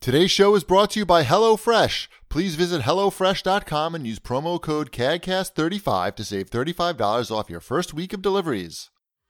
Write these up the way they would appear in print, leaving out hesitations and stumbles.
Today's show is brought to you by HelloFresh. Please visit HelloFresh.com and use promo code CADCAST35 to save $35 off your first week of deliveries.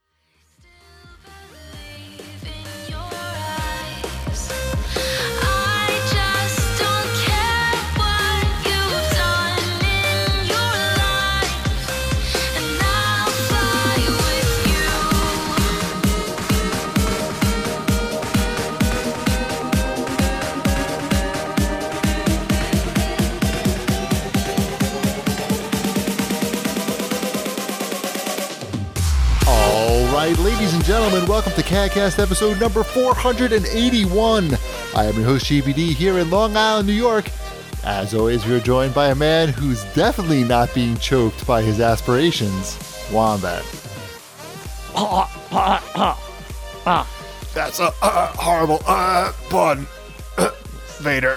Ladies and gentlemen, welcome to CADcast episode number 481. I am your host, GBD, here in Long Island, New York. As always, we are joined by a man who's definitely not being choked by his aspirations, Wombat. That's a horrible pun, Vader.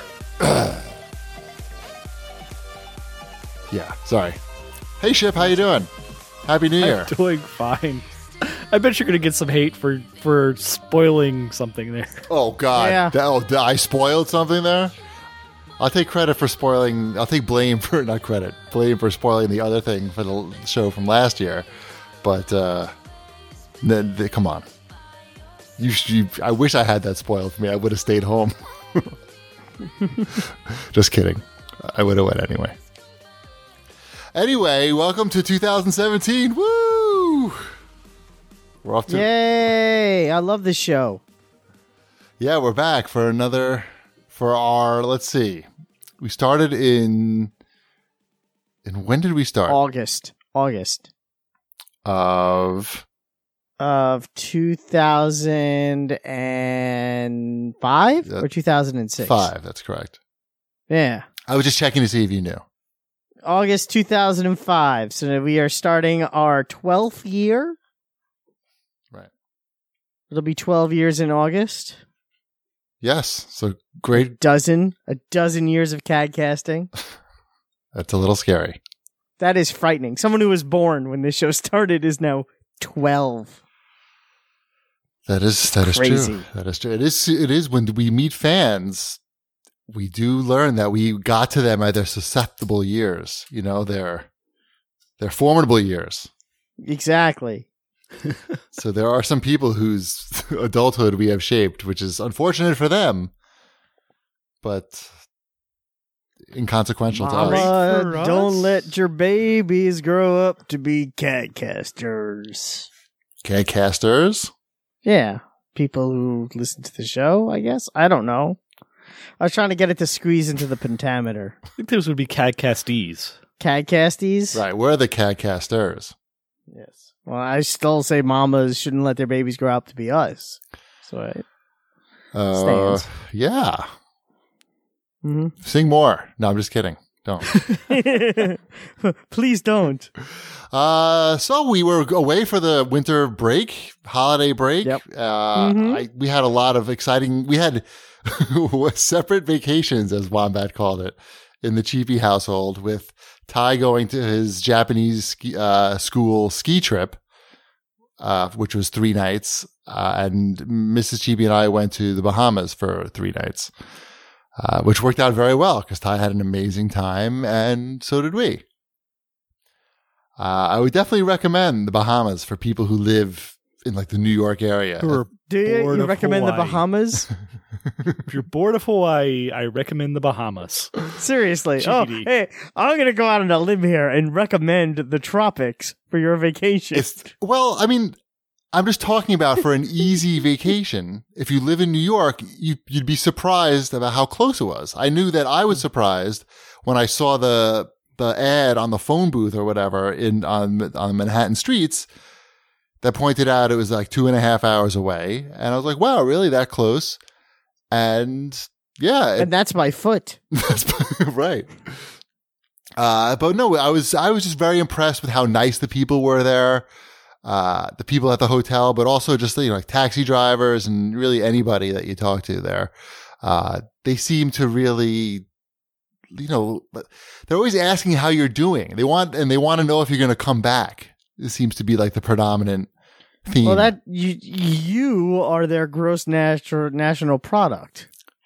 Yeah, sorry. Hey, Ship, how you doing? Happy New Year. I'm doing fine. I bet you're going to get some hate for spoiling something there. Oh, God. Yeah. I spoiled something there? I'll take credit for spoiling. I'll take blame for, not credit, blame for spoiling the other thing for the show from last year. But, come on. I wish I had that spoiled for me. I would have stayed home. Just kidding. I would have went anyway. Anyway, welcome to 2017. Woo! We're off to... Yay! I love this show. Yeah, we're back for our, let's see. We started in when did we start? August. Of 2005 or 2006? 5, that's correct. Yeah. I was just checking to see if you knew. August 2005. So we are starting our 12th year. Right. It'll be 12 years in August. Yes. So great. A dozen years of CAD casting. That's a little scary. That is frightening. Someone who was born when this show started is now 12. That is Crazy. true. That is true. It is when we meet fans, we do learn that we got to them at their susceptible years. You know, their formidable years. Exactly. So there are some people whose adulthood we have shaped, which is unfortunate for them, but inconsequential to us. For Don't us? let your babies grow up to be CADcasters. CADcasters? Yeah. People who listen to the show, I guess. I don't know. I was trying to get it to squeeze into the pentameter. I think this would be CADcastees. CADcasties? Right, we're the CADcasters. Yes. Well, I still say mamas shouldn't let their babies grow up to be us. So it stands. Yeah. Mm-hmm. Sing more. No, I'm just kidding. Don't. Please don't. So we were away for the winter break, holiday break. Yep. We had a lot of exciting, we had separate vacations, as Wombat called it, in the Cheapy household, with Ty going to his Japanese school ski trip, which was 3 nights, and Mrs. Cheapy and I went to the Bahamas for 3 nights, which worked out very well because Ty had an amazing time, and so did we. I would definitely recommend the Bahamas for people who live in like the New York area. Do you recommend the Bahamas? If you're bored of Hawaii, I recommend the Bahamas. Seriously. GPD. Oh, hey, I'm going to go out on a limb here and recommend the tropics for your vacation. Well, I mean, I'm just talking about for an easy vacation. If you live in New York, you'd be surprised about how close it was. I knew that I was surprised when I saw the ad on the phone booth or whatever on the Manhattan streets that pointed out it was like 2.5 hours away. And I was like, wow, really that close? And yeah. And that's by foot. That's right. But no, I was just very impressed with how nice the people were there. The people at the hotel, but also just, like taxi drivers and really anybody that you talk to there. They seem to really, they're always asking how you're doing. They want to know if you're going to come back. This seems to be like the predominant theme. Well, that you are their gross national product.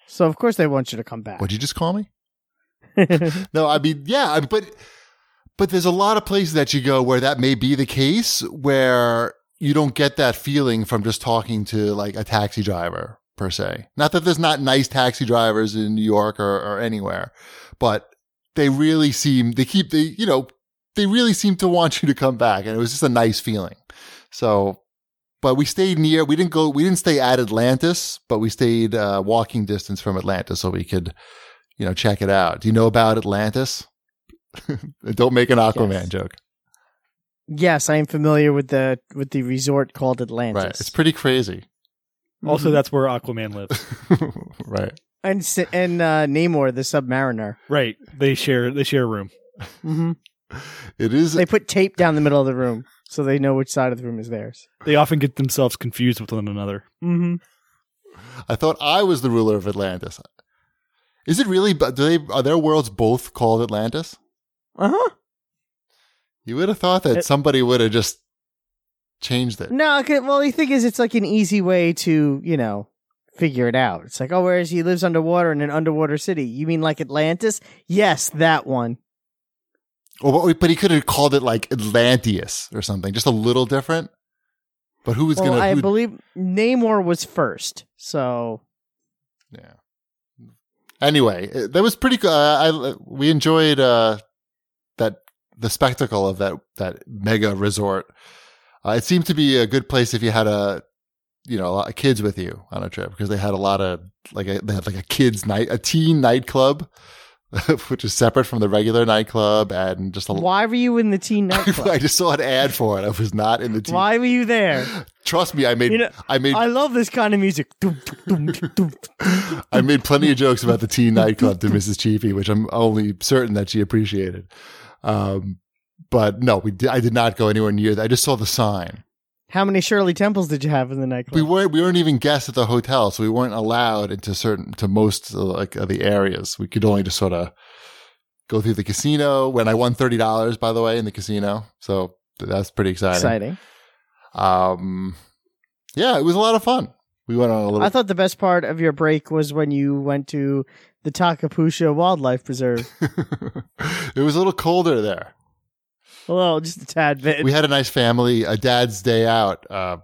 So of course they want you to come back. What'd you just call me? No, I mean, yeah, but there's a lot of places that you go where that may be the case, where you don't get that feeling from just talking to like a taxi driver per se. Not that there's not nice taxi drivers in New York or anywhere, but they really seem they really seem to want you to come back, and it was just a nice feeling. So, but we stayed near. We didn't stay at Atlantis, but we stayed walking distance from Atlantis, so we could, check it out. Do you know about Atlantis? Don't make an Aquaman joke. Yes, I am familiar with the resort called Atlantis. Right, it's pretty crazy. Also, that's where Aquaman lives. Right. And Namor, the Submariner. Right. They share a room. Mm-hmm. It is. They put tape down the middle of the room so they know which side of the room is theirs. They often get themselves confused with one another. Mm-hmm. I thought I was the ruler of Atlantis. Is it really? Are their worlds both called Atlantis? Uh-huh. You would have thought that somebody would have just changed it. No, well, the thing is, it's like an easy way to, figure it out. It's like, whereas he lives underwater in an underwater city. You mean like Atlantis? Yes, that one. Oh, but he could have called it like Atlanteus or something, just a little different. But who was going to? I believe Namor was first, so. Yeah. Anyway, that was pretty good. We enjoyed the spectacle of that mega resort. It seemed to be a good place if you had a lot of kids with you on a trip, because they had a lot of they had like a teen nightclub, which is separate from the regular nightclub, and just Why were you in the teen nightclub? I just saw an ad for it. I was not in the teen. Why were you there? Trust me, I love this kind of music. I made plenty of jokes about the teen nightclub to Mrs. Cheapy, which I'm only certain that she appreciated. But no, I did not go anywhere near that. I just saw the sign. How many Shirley Temples did you have in the nightclub? We weren't even guests at the hotel, so we weren't allowed into most of the areas. We could only just sort of go through the casino. When I won $30, by the way, in the casino, so that's pretty exciting. Yeah, it was a lot of fun. We went on a little. I thought the best part of your break was when you went to the Takapusha Wildlife Preserve. It was a little colder there. Well, just a tad bit. We had a nice family, a dad's day out.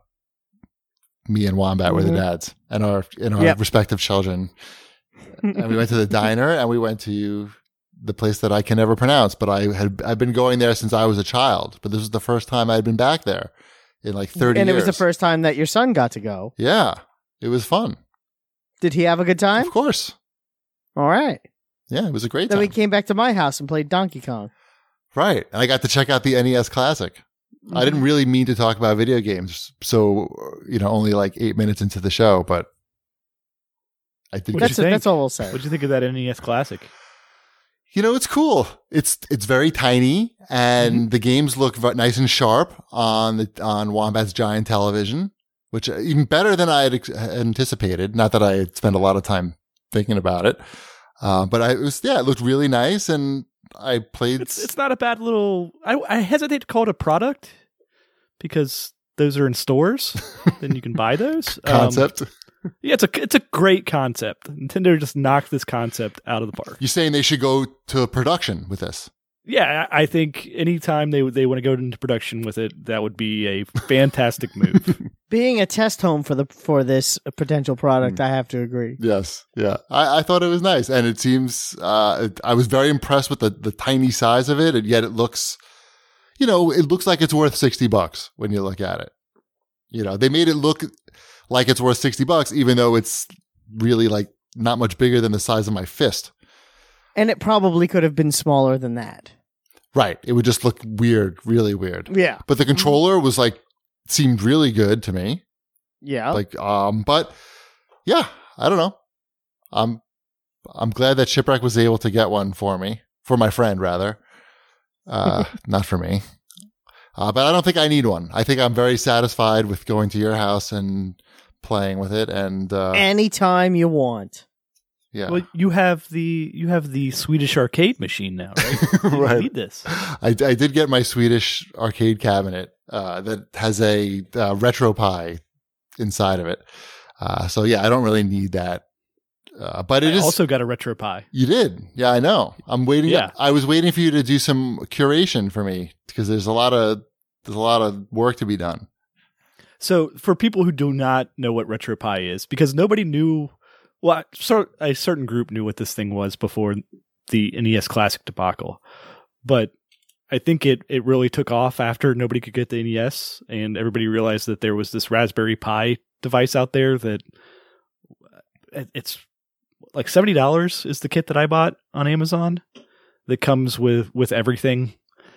Me and Wombat were the dads, and our respective children. And we went to the diner, and we went to the place that I can never pronounce, but I've been going there since I was a child. But this was the first time I'd been back there in like 30 years. And it was the first time that your son got to go. Yeah, it was fun. Did he have a good time? Of course. All right. Yeah, it was a great Then time. we came back to my house and played Donkey Kong. Right. And I got to check out the NES Classic. Mm-hmm. I didn't really mean to talk about video games, so, only like 8 minutes into the show, but I did. That's all we'll say. What'd you think of that NES Classic? It's cool. It's very tiny, and the games look nice and sharp on Wombat's giant television, which even better than I had anticipated. Not that I had spent a lot of time thinking about it, but it looked really nice, and I played. It's not a bad little. I hesitate to call it a product because those are in stores. Then you can buy those. Concept. Yeah, it's a great concept. Nintendo just knocked this concept out of the park. You're saying they should go to production with this? Yeah, I think anytime they want to go into production with it, that would be a fantastic move. Being a test home for this potential product, I have to agree. Yes, yeah. I thought it was nice, and it seems I was very impressed with the tiny size of it, and yet it looks, it looks like it's worth $60 when you look at it. They made it look like it's worth $60, even though it's really like not much bigger than the size of my fist. And it probably could have been smaller than that. Right. It would just look weird, really weird. Yeah. But the controller was seemed really good to me. Yeah. But yeah, I don't know. I'm glad that Shipwreck was able to get one for my friend rather. Not for me. But I don't think I need one. I think I'm very satisfied with going to your house and playing with it, and anytime you want. Yeah. Well, you have the Swedish arcade machine now, right? You Right. need this. I did get my Swedish arcade cabinet that has a RetroPie inside of it. So yeah, I don't really need that But it I is also got a RetroPie. You did. Yeah, I know. I'm waiting. Yeah. I was waiting for you to do some curation for me because there's a lot of work to be done. So for people who do not know what RetroPie is, because nobody knew, well, a certain group knew what this thing was before the NES Classic debacle, but I think it really took off after nobody could get the NES and everybody realized that there was this Raspberry Pi device out there that it's like $70 is the kit that I bought on Amazon that comes with everything.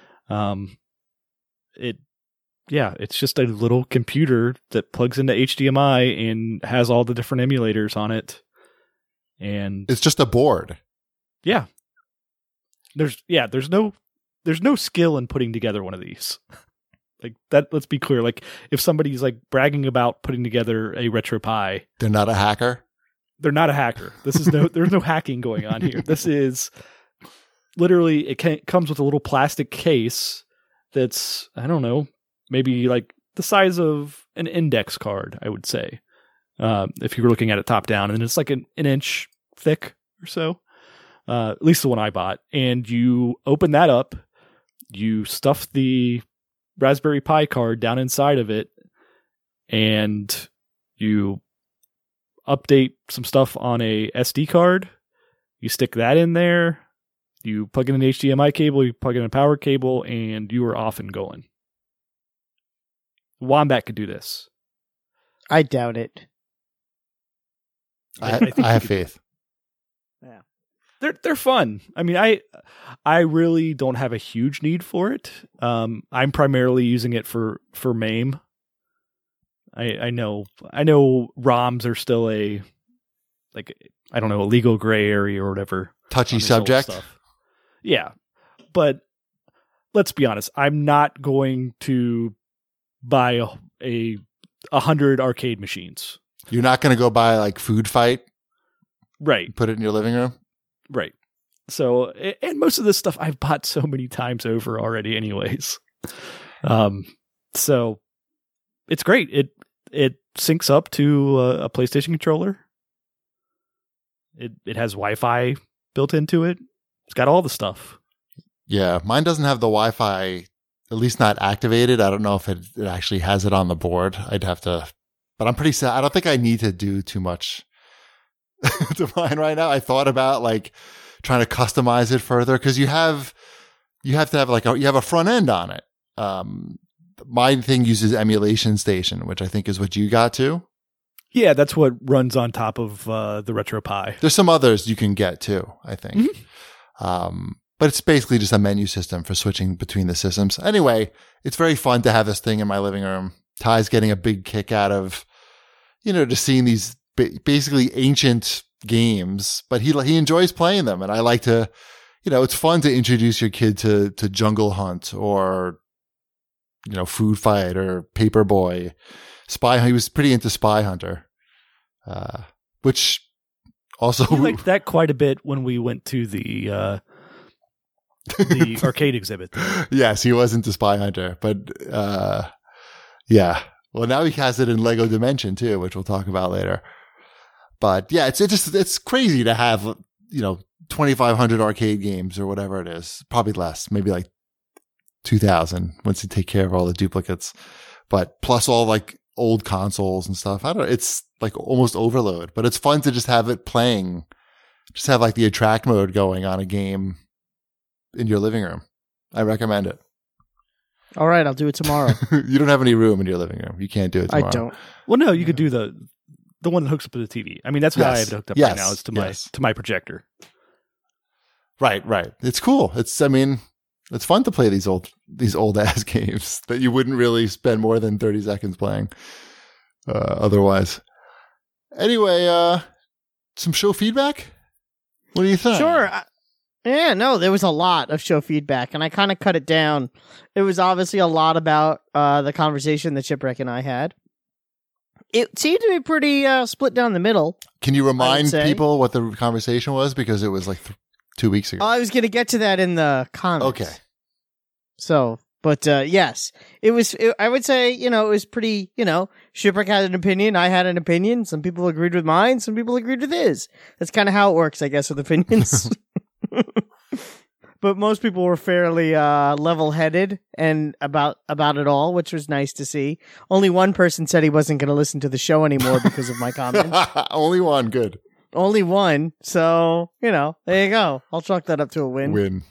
It's just a little computer that plugs into HDMI and has all the different emulators on it. And it's just a board. Yeah. There's no skill in putting together one of these. Like that, let's be clear. Like if somebody's like bragging about putting together a RetroPie, they're not a hacker. They're not a hacker. There's no hacking going on here. This is literally, it comes with a little plastic case that's, I don't know, maybe like the size of an index card, I would say, if you were looking at it top down. And it's like an inch thick or so, at least the one I bought. And you open that up, you stuff the Raspberry Pi card down inside of it, and you update some stuff on a SD card. You stick that in there, you plug in an HDMI cable, you plug in a power cable, and you are off and going. Wombat could do this. I doubt it. I have faith. Yeah. They're fun. I mean, I really don't have a huge need for it. I'm primarily using it for MAME. I know ROMs are still a legal gray area or whatever. Touchy subject. Yeah. But let's be honest, I'm not going to buy a 100 arcade machines. You're not going to go buy like Food Fight, right? Put it in your living room, right? So, and most of this stuff I've bought so many times over already, anyways. So it's great. It syncs up to a PlayStation controller. It has Wi-Fi built into it. It's got all the stuff. Yeah, mine doesn't have the Wi-Fi. At least not activated. I don't know if it actually has it on the board. I'd have to, but I'm pretty sad. I don't think I need to do too much to mine right now. I thought about like trying to customize it further because you have to have you have a front end on it. My thing uses Emulation Station, which I think is what you got too. Yeah, that's what runs on top of the RetroPie. There's some others you can get too, I think. Mm-hmm. But it's basically just a menu system for switching between the systems. Anyway, it's very fun to have this thing in my living room. Ty's getting a big kick out of, just seeing these basically ancient games, but he enjoys playing them. And I like to, it's fun to introduce your kid to Jungle Hunt or, Food Fight or Paperboy. He was pretty into Spy Hunter, which also... We liked that quite a bit when we went to the arcade exhibit. Yes, he was into Spy Hunter, but yeah. Well, now he has it in Lego Dimension too, which we'll talk about later. But yeah, it's crazy to have 2,500 arcade games or whatever it is. Probably less, maybe like 2,000 once you take care of all the duplicates. But plus all like old consoles and stuff. I don't know. It's like almost overload, but it's fun to just have it playing. Just have like the attract mode going on a game in your living room. I recommend it. All right, I'll do it tomorrow. You don't have any room in your living room. You can't do it tomorrow. I don't. Well, no, you could do the one that hooks up to the TV. I mean, that's how I have it hooked up right now. Is to my projector. Right. It's cool. It's fun to play these old ass games that you wouldn't really spend more than 30 seconds playing otherwise. Anyway, some show feedback? What do you think? Sure. There was a lot of show feedback, and I kind of cut it down. It was obviously a lot about the conversation that Chipwreck and I had. It seemed to be pretty split down the middle. Can you remind people what the conversation was? Because it was like 2 weeks ago. I was going to get to that in the comments. Okay. So But yes, I would say, it was pretty, Shipwreck had an opinion, I had an opinion. Some people agreed with mine, some people agreed with his. That's kind of how it works, I guess, with opinions. But most people were fairly level-headed and about it all, which was nice to see. Only one person said he wasn't going to listen to the show anymore because of my comments. Only one, good. Only one. So, there you go. I'll chalk that up to a win. Win.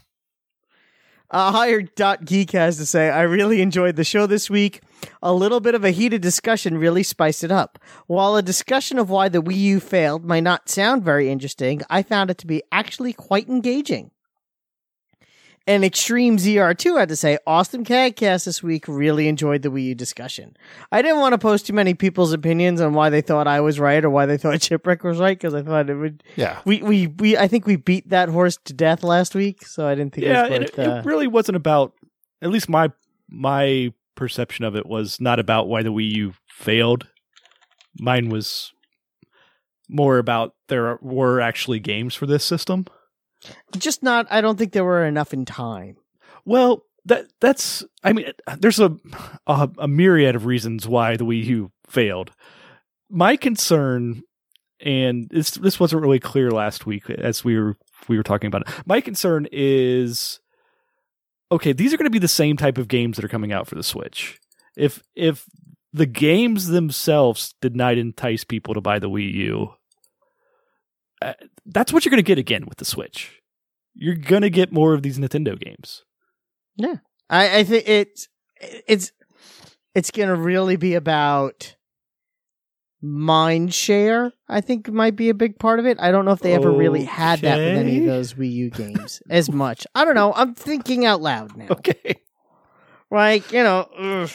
Hired.geek has to say, I really enjoyed the show this week. A little bit of a heated discussion really spiced it up. While a discussion of why the Wii U failed might not sound very interesting, I found it to be actually quite engaging. And Extreme ZR2 had to say, awesome CAGcast this week. Really enjoyed the Wii U discussion. I didn't want to post too many people's opinions on why they thought I was right or why they thought Chipwreck was right, because I thought it would. Yeah. I think we beat that horse to death last week, so I didn't think it was worth, it really wasn't about, at least my perception of it was not about why the Wii U failed. Mine was more about there were actually games for this system. Just not, I don't think there were enough in time. Well, that's, I mean, there's a myriad of reasons why the Wii U failed. My concern, and this wasn't really clear last week as we were talking about it. My concern is, okay, these are going to be the same type of games that are coming out for the Switch. If the games themselves did not entice people to buy the Wii U, that's what you're going to get again with the Switch. You're going to get more of these Nintendo games. Yeah. I think it's going to really be about mind share. I think might be a big part of it. I don't know if they ever really had that with any of those Wii U games as much. I don't know. I'm thinking out loud now. Okay. Like, I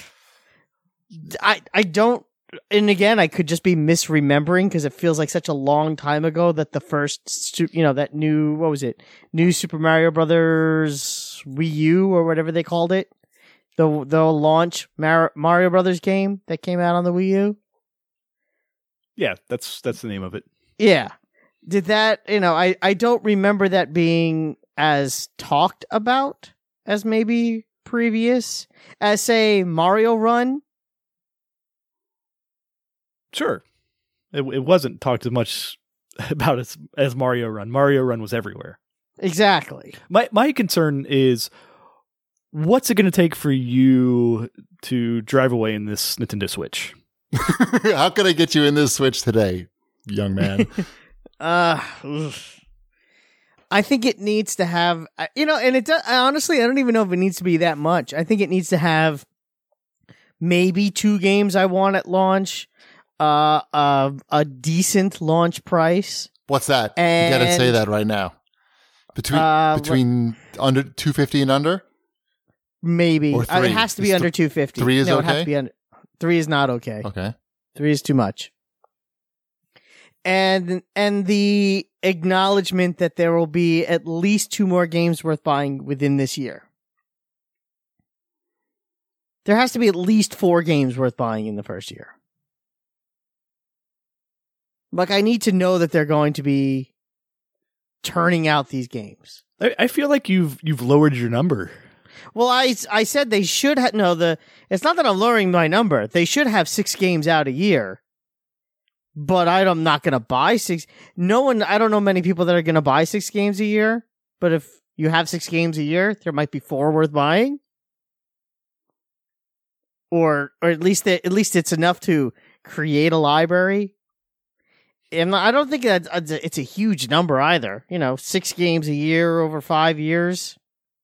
don't. And again, I could just be misremembering because it feels like such a long time ago that the first, that new, what was it? New Super Mario Brothers Wii U or whatever they called it. The launch Mario Brothers game that came out on the Wii U. Yeah, that's the name of it. Yeah. Did that, I don't remember that being as talked about as maybe previous as, say, Mario Run. Sure. It wasn't talked as much about as Mario Run. Mario Run was everywhere. Exactly. My concern is, what's it going to take for you to drive away in this Nintendo Switch? How can I get you in this Switch today, young man? I think it needs to have, and it does, honestly, I don't even know if it needs to be that much. I think it needs to have maybe 2 games I want at launch. A decent launch price. What's that? You gotta say that right now. Between under $250 and under? Maybe. Or 3? It has to be under $250. 3 is no, okay? It has to be under. 3 is not okay. Okay. 3 is too much. And the acknowledgement that there will be at least 2 more games worth buying within this year. There has to be at least 4 games worth buying in the first year. Like, I need to know that they're going to be turning out these games. I feel like you've lowered your number. Well, I said they should have. No, it's not that I'm lowering my number. They should have 6 games out a year. But I'm not going to buy 6. I don't know many people that are going to buy 6 games a year. But if you have 6 games a year, there might be 4 worth buying. Or at least it's enough to create a library. And I don't think that it's a huge number either. 6 games a year over 5 years.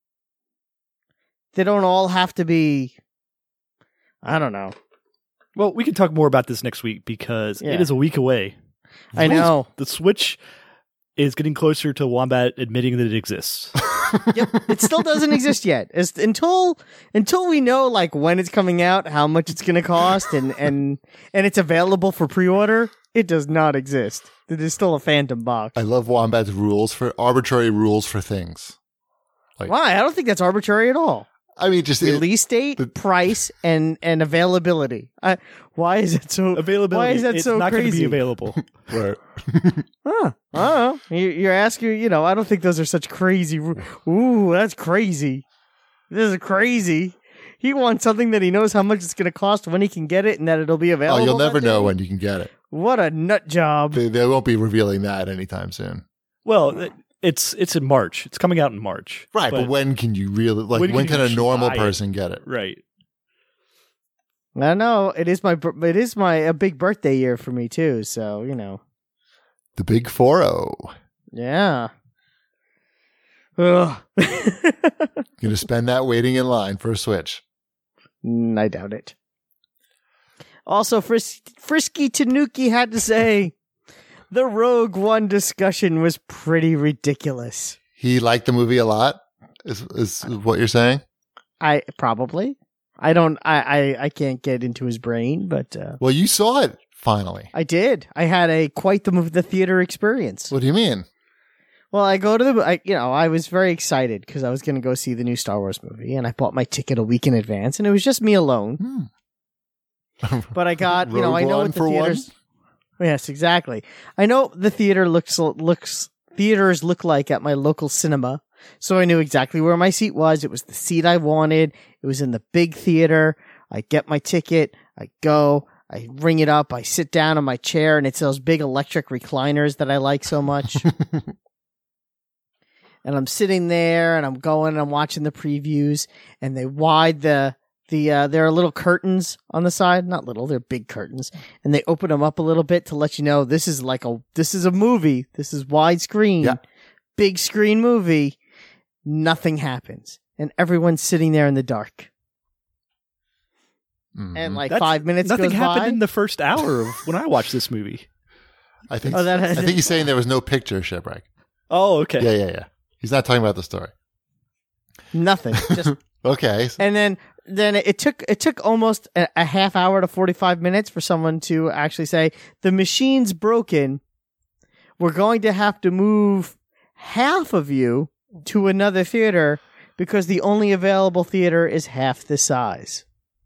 They don't all have to be. I don't know. Well, we can talk more about this next week because it is a week away. I know. The Switch is getting closer to Wombat admitting that it exists. Yep, it still doesn't exist yet. Until we know like when it's coming out, how much it's going to cost, and it's available for pre-order. It does not exist. It is still a phantom box. I love Wombat's arbitrary rules for things. Why? I don't think that's arbitrary at all. I mean, just release date, price, and availability. Why is it so? Availability. Why is that it's so not crazy? Going to be available. Right. I don't know. You're asking. I don't think those are such crazy. Ooh, that's crazy. This is crazy. He wants something that he knows how much it's going to cost, when he can get it, and that it'll be available. Oh, you'll never that know day. when you can get it. What a nut job. They won't be revealing that anytime soon. Well, it's in March. It's coming out in March. Right, but when can you really, like, when can a you normal buy it? person get it? Right. I know it is a big birthday year for me too. So The big 4-0. yeah. Ugh. You're going to spend that waiting in line for a Switch. I doubt it. Also, Frisky Tanuki had to say the Rogue One discussion was pretty ridiculous. He liked the movie a lot, is what you're saying? I probably. I don't. I can't get into his brain, but Well, you saw it finally. I did. I had quite the theater experience. What do you mean? Well, I was very excited because I was going to go see the new Star Wars movie, and I bought my ticket a week in advance, and it was just me alone. But I got, I know what the theaters. Yes, exactly. I know the theater theaters look like at my local cinema, so I knew exactly where my seat was. It was the seat I wanted. It was in the big theater. I get my ticket. I go. I ring it up. I sit down in my chair, and it's those big electric recliners that I like so much. And I'm sitting there, and I'm going, and I'm watching the previews, and they wide there are little curtains on the side. Not little, they're big curtains. And they open them up a little bit to let you know this is a movie. This is widescreen. Yeah. Big screen movie. Nothing happens. And everyone's sitting there in the dark. Mm-hmm. And 5 minutes Nothing goes happened by. in the first hour of when I watched this movie. I think that- I think he's saying there was no picture, Shipwreck. Oh, okay. Yeah. He's not talking about the story. Nothing. Just Okay. and then it took almost a half hour to 45 minutes for someone to actually say the machine's broken. We're going to have to move half of you to another theater because the only available theater is half the size.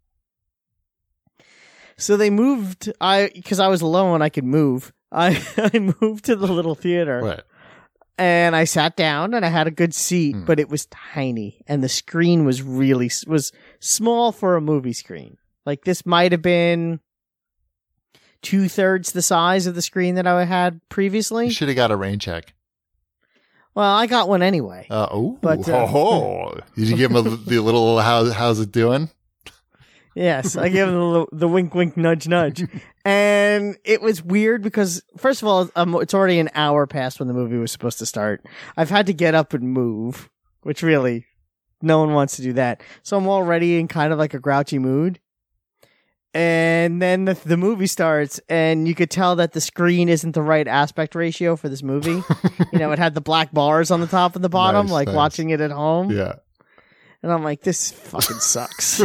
So they moved. Because I was alone, I could move. I moved to the little theater. Right. And I sat down and I had a good seat, but it was tiny and the screen was was small for a movie screen. Like this might have been 2/3 the size of the screen that I had previously. You should have got a rain check. Well, I got one anyway. Did you give him the little how's it doing? Yes, I gave him the wink, wink, nudge, nudge. And it was weird because, first of all, it's already an hour past when the movie was supposed to start. I've had to get up and move, which really, no one wants to do that. So I'm already in kind of like a grouchy mood. And then the movie starts, and you could tell that the screen isn't the right aspect ratio for this movie. It had the black bars on the top and the bottom, Nice. watching it at home. Yeah. And I'm like, this fucking sucks.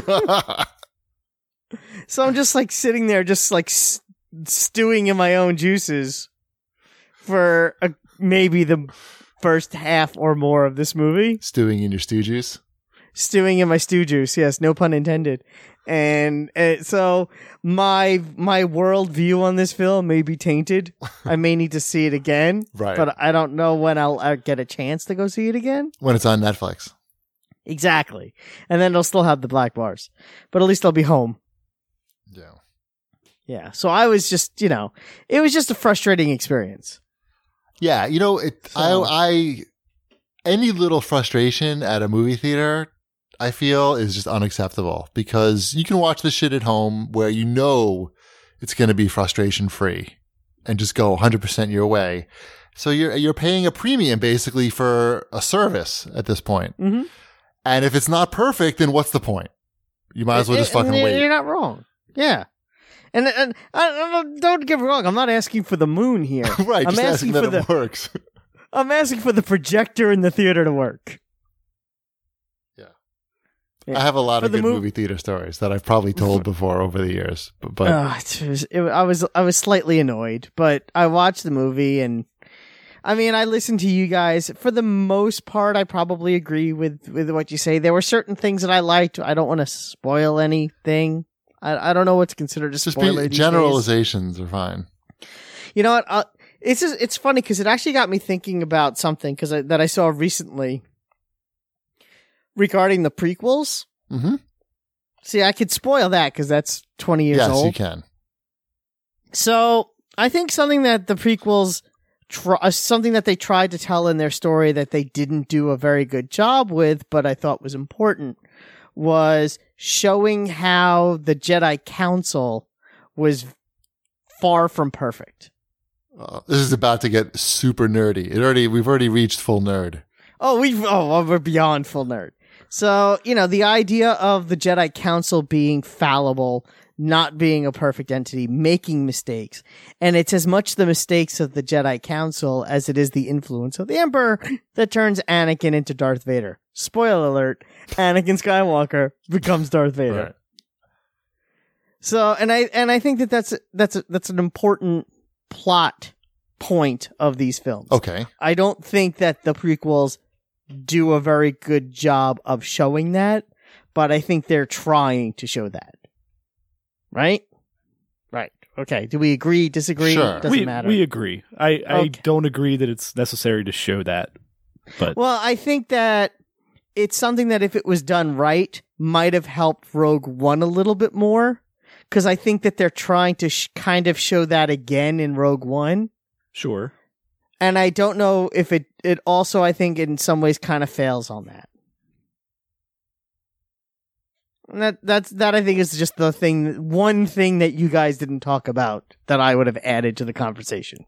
So I'm just sitting there, just stewing in my own juices for maybe the first half or more of this movie. Stewing in your stew juice. Stewing in my stew juice, yes, no pun intended. And so my world view on this film may be tainted. I may need to see it again, Right. But I don't know when I'll get a chance to go see it again. When it's on Netflix. Exactly, and then it'll still have the black bars, but at least I'll be home. Yeah. Yeah, so I was just, it was just a frustrating experience. Yeah, I any little frustration at a movie theater, I feel, is just unacceptable because you can watch this shit at home where it's going to be frustration free and just go 100% your way. So you're paying a premium basically for a service at this point. Mm-hmm. And if it's not perfect, then what's the point? You might as well just fucking wait. You're not wrong. Yeah. And don't get me wrong, I'm not asking for the moon here. Right, I'm just asking that it works. I'm asking for the projector in the theater to work. Yeah. Yeah. I have a lot For of the good movie theater stories that I've probably told before over the years. But I was slightly annoyed, but I watched the movie and I listened to you guys. For the most part, I probably agree with what you say. There were certain things that I liked. I don't want to spoil anything. I don't know what's considered a spoiler. Generalizations are fine. You know what? It's funny because it actually got me thinking about something that I saw recently regarding the prequels. Mm-hmm. See, I could spoil that because that's 20 years Yes, old. you can. So I think something that the prequels, something that they tried to tell in their story that they didn't do a very good job with, but I thought was important, was showing how the Jedi Council was far from perfect. This is about to get super nerdy. We've already reached full nerd. We're beyond full nerd. So, the idea of the Jedi Council being fallible, not being a perfect entity, making mistakes. And it's as much the mistakes of the Jedi Council as it is the influence of the Emperor that turns Anakin into Darth Vader. Spoiler alert, Anakin Skywalker becomes Darth Vader. Right. So, and I think that's an important plot point of these films. Okay. I don't think that the prequels do a very good job of showing that, but I think they're trying to show that. Right? Right. Okay. Do we agree, disagree? Sure. Doesn't matter. We agree. I Okay. don't agree that it's necessary to show that. But Well, I think that it's something that if it was done right, might have helped Rogue One a little bit more. Because I think that they're trying to kind of show that again in Rogue One. sure. And I don't know if it also, I think, in some ways kind of fails on that. And that I think is just one thing that you guys didn't talk about that I would have added to the conversation.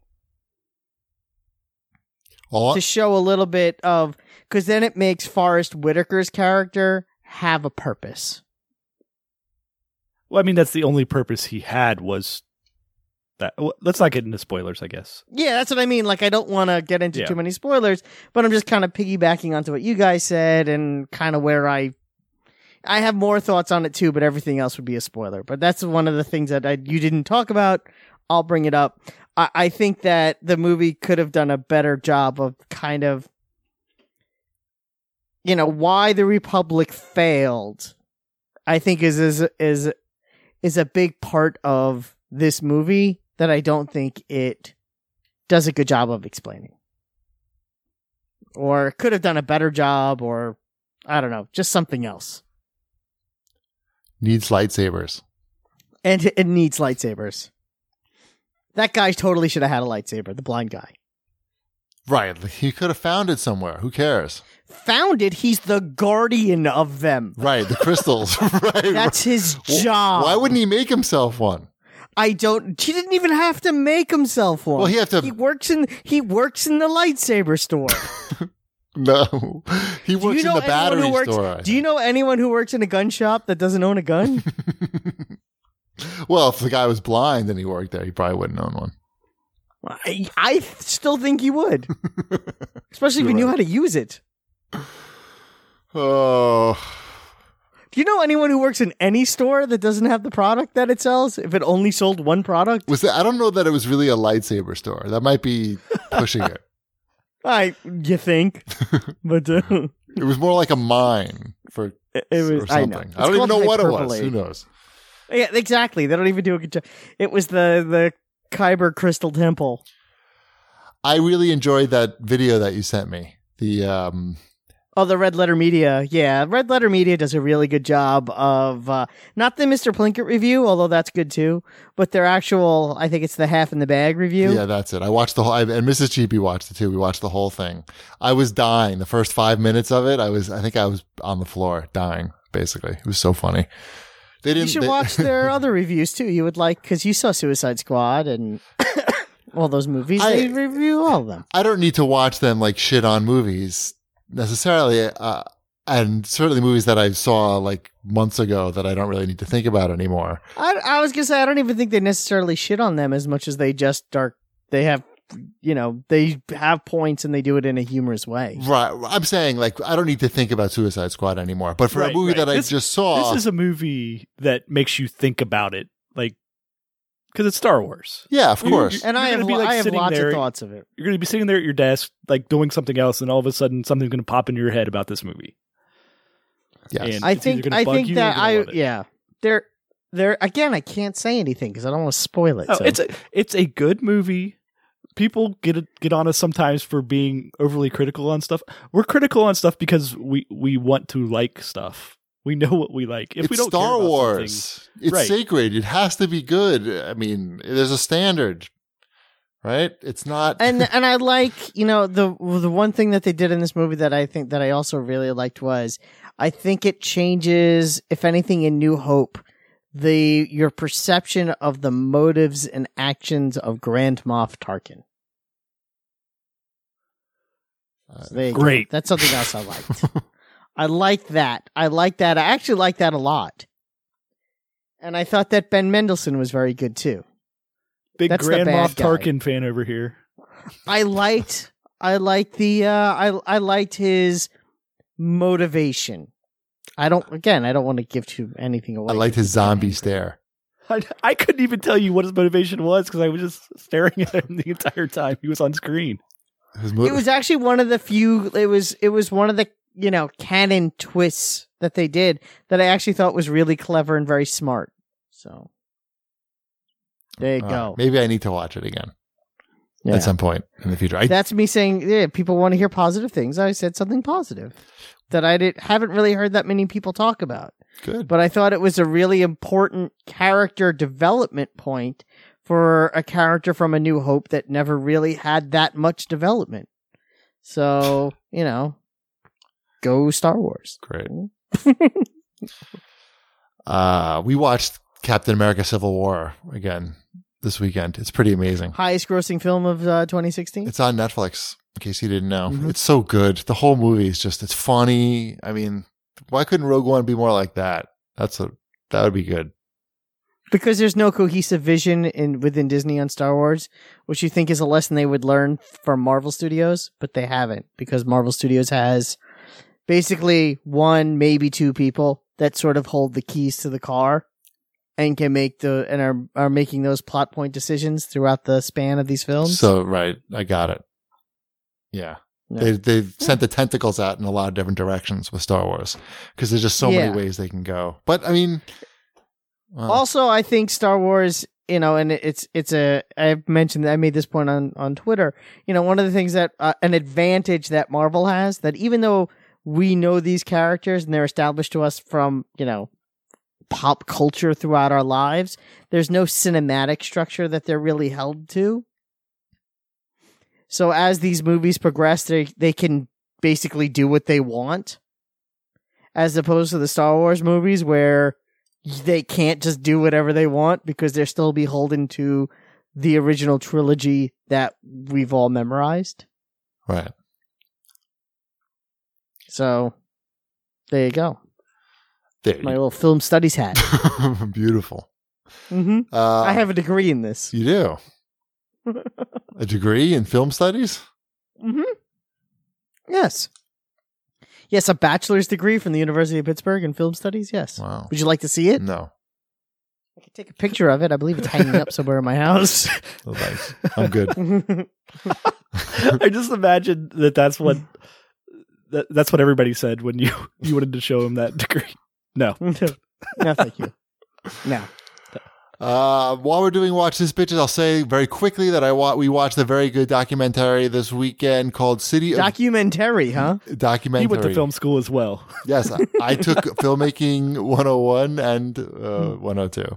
Well, To show a little bit of, because then it makes Forrest Whitaker's character have a purpose. Well, I mean, that's the only purpose he had was that. Well, let's not get into spoilers, I guess. Yeah, that's what I mean. Like, I don't want to get into Yeah. too many spoilers, but I'm just kind of piggybacking onto what you guys said and kind of where I have more thoughts on it too, but everything else would be a spoiler. But that's one of the things that you didn't talk about. I'll bring it up. I think that the movie could have done a better job of kind of, why the Republic failed. I think is a big part of this movie that I don't think it does a good job of explaining. Or could have done a better job, or I don't know, just something else. needs lightsabers. And it needs lightsabers. That guy totally should have had a lightsaber, the blind guy. Right. He could have found it somewhere. Who cares? Found it, he's the guardian of them. Right. The crystals. Right. That's his job. Why wouldn't he make himself one? He didn't even have to make himself one. Well, he works in the lightsaber store. No. He works in the battery store. Do you know anyone who works in a gun shop that doesn't own a gun? Well, if the guy was blind and he worked there, he probably wouldn't own one. I still think he would. Especially if he knew how to use it. Oh. Do you know anyone who works in any store that doesn't have the product that it sells? If it only sold one product? I don't know that it was really a lightsaber store. That might be pushing it. You think? But It was more like a mine for it was. or something. I know. I don't even know what it was. hyperbole. Who knows? Yeah, exactly. They don't even do a good job. It was the Kyber Crystal Temple. I really enjoyed that video that you sent me. The the Red Letter Media. Yeah, Red Letter Media does a really good job of, not the Mr. Plinkett review, although that's good too, but their actual, I think it's the Half in the Bag review. Yeah, that's it. I watched the whole, and Mrs. GP watched it too. We watched the whole thing. I was dying. The first 5 minutes of it, I think I was on the floor dying, basically. It was so funny. You should watch their other reviews too. You would like, because you saw Suicide Squad and all those movies. They review all of them. I don't need to watch them like shit on movies necessarily. And certainly movies that I saw like months ago that I don't really need to think about anymore. I was going to say, I don't even think they necessarily shit on them as much as they just they have, they have points and they do it in a humorous way. Right. I'm saying like, I don't need to think about Suicide Squad anymore. But for a movie that I just saw. This is a movie that makes you think about it. Like, because it's Star Wars. Yeah, of course. And I have lots of thoughts of it. You're going to be sitting there at your desk, like doing something else, and all of a sudden something's going to pop into your head about this movie. Yes. And I think that they're again, I can't say anything because I don't want to spoil it. Oh, so. it's a good movie. People get on us sometimes for being overly critical on stuff. We're critical on stuff because we want to like stuff. We know what we like. If it's we don't Star care about Wars. It's right. sacred. It has to be good. I mean, there's a standard, right? It's not. And I like, the one thing that they did in this movie that I think that I also really liked was I think it changes, if anything, in New Hope, your perception of the motives and actions of Grand Moff Tarkin. So there you Great. go. That's something else I liked. I liked that. I actually like that a lot. And I thought that Ben Mendelsohn was very good too. Big That's the Grand bad Moff guy. Tarkin fan over here. I liked his motivation. I don't want to give anything away. I liked his zombie stare. I couldn't even tell you what his motivation was because I was just staring at him the entire time he was on screen. His It was actually one of the few. It was one of the canon twists that they did that I actually thought was really clever and very smart. So there you go. Maybe I need to watch it again Yeah. at some point in the future. That's me saying, yeah, people want to hear positive things. I said something positive that I haven't really heard that many people talk about. Good. But I thought it was a really important character development point for a character from A New Hope that never really had that much development. So, go Star Wars. Great. We watched Captain America Civil War again this weekend. It's pretty amazing. Highest grossing film of 2016? It's on Netflix, in case you didn't know. Mhm. It's so good. The whole movie is it's funny. I mean, why couldn't Rogue One be more like that? That would be good. Because there's no cohesive vision within Disney on Star Wars, which you think is a lesson they would learn from Marvel Studios, but they haven't, because Marvel Studios has basically one, maybe two people that sort of hold the keys to the car and can make are making those plot point decisions throughout the span of these films. So, right. I got it. Yeah. Yeah. They've sent the tentacles out in a lot of different directions with Star Wars because there's just so many ways they can go. But I mean, also, I think Star Wars, and I've mentioned that I made this point on Twitter. One of the things that an advantage that Marvel has, that even though we know these characters and they're established to us from pop culture throughout our lives, there's no cinematic structure that they're really held to. So as these movies progress, they can basically do what they want, as opposed to the Star Wars movies where they can't just do whatever they want because they're still beholden to the original trilogy that we've all memorized. right. So there you go. There My little film studies hat. Beautiful. Mm-hmm. I have a degree in this. You do? A degree in film studies? Mm-hmm. Yes. Yes, a bachelor's degree from the University of Pittsburgh in film studies, yes. Wow. Would you like to see it? No. I could take a picture of it. I believe it's hanging up somewhere in my house. Oh, thanks. I'm good. I just imagine that's what everybody said when you wanted to show him that degree. No. No, thank you. No. While we're doing Watch This Bitches, I'll say very quickly that we watched a very good documentary this weekend called City of... Documentary, huh? Documentary. He went to film school as well. Yes, I took Filmmaking 101 and 102.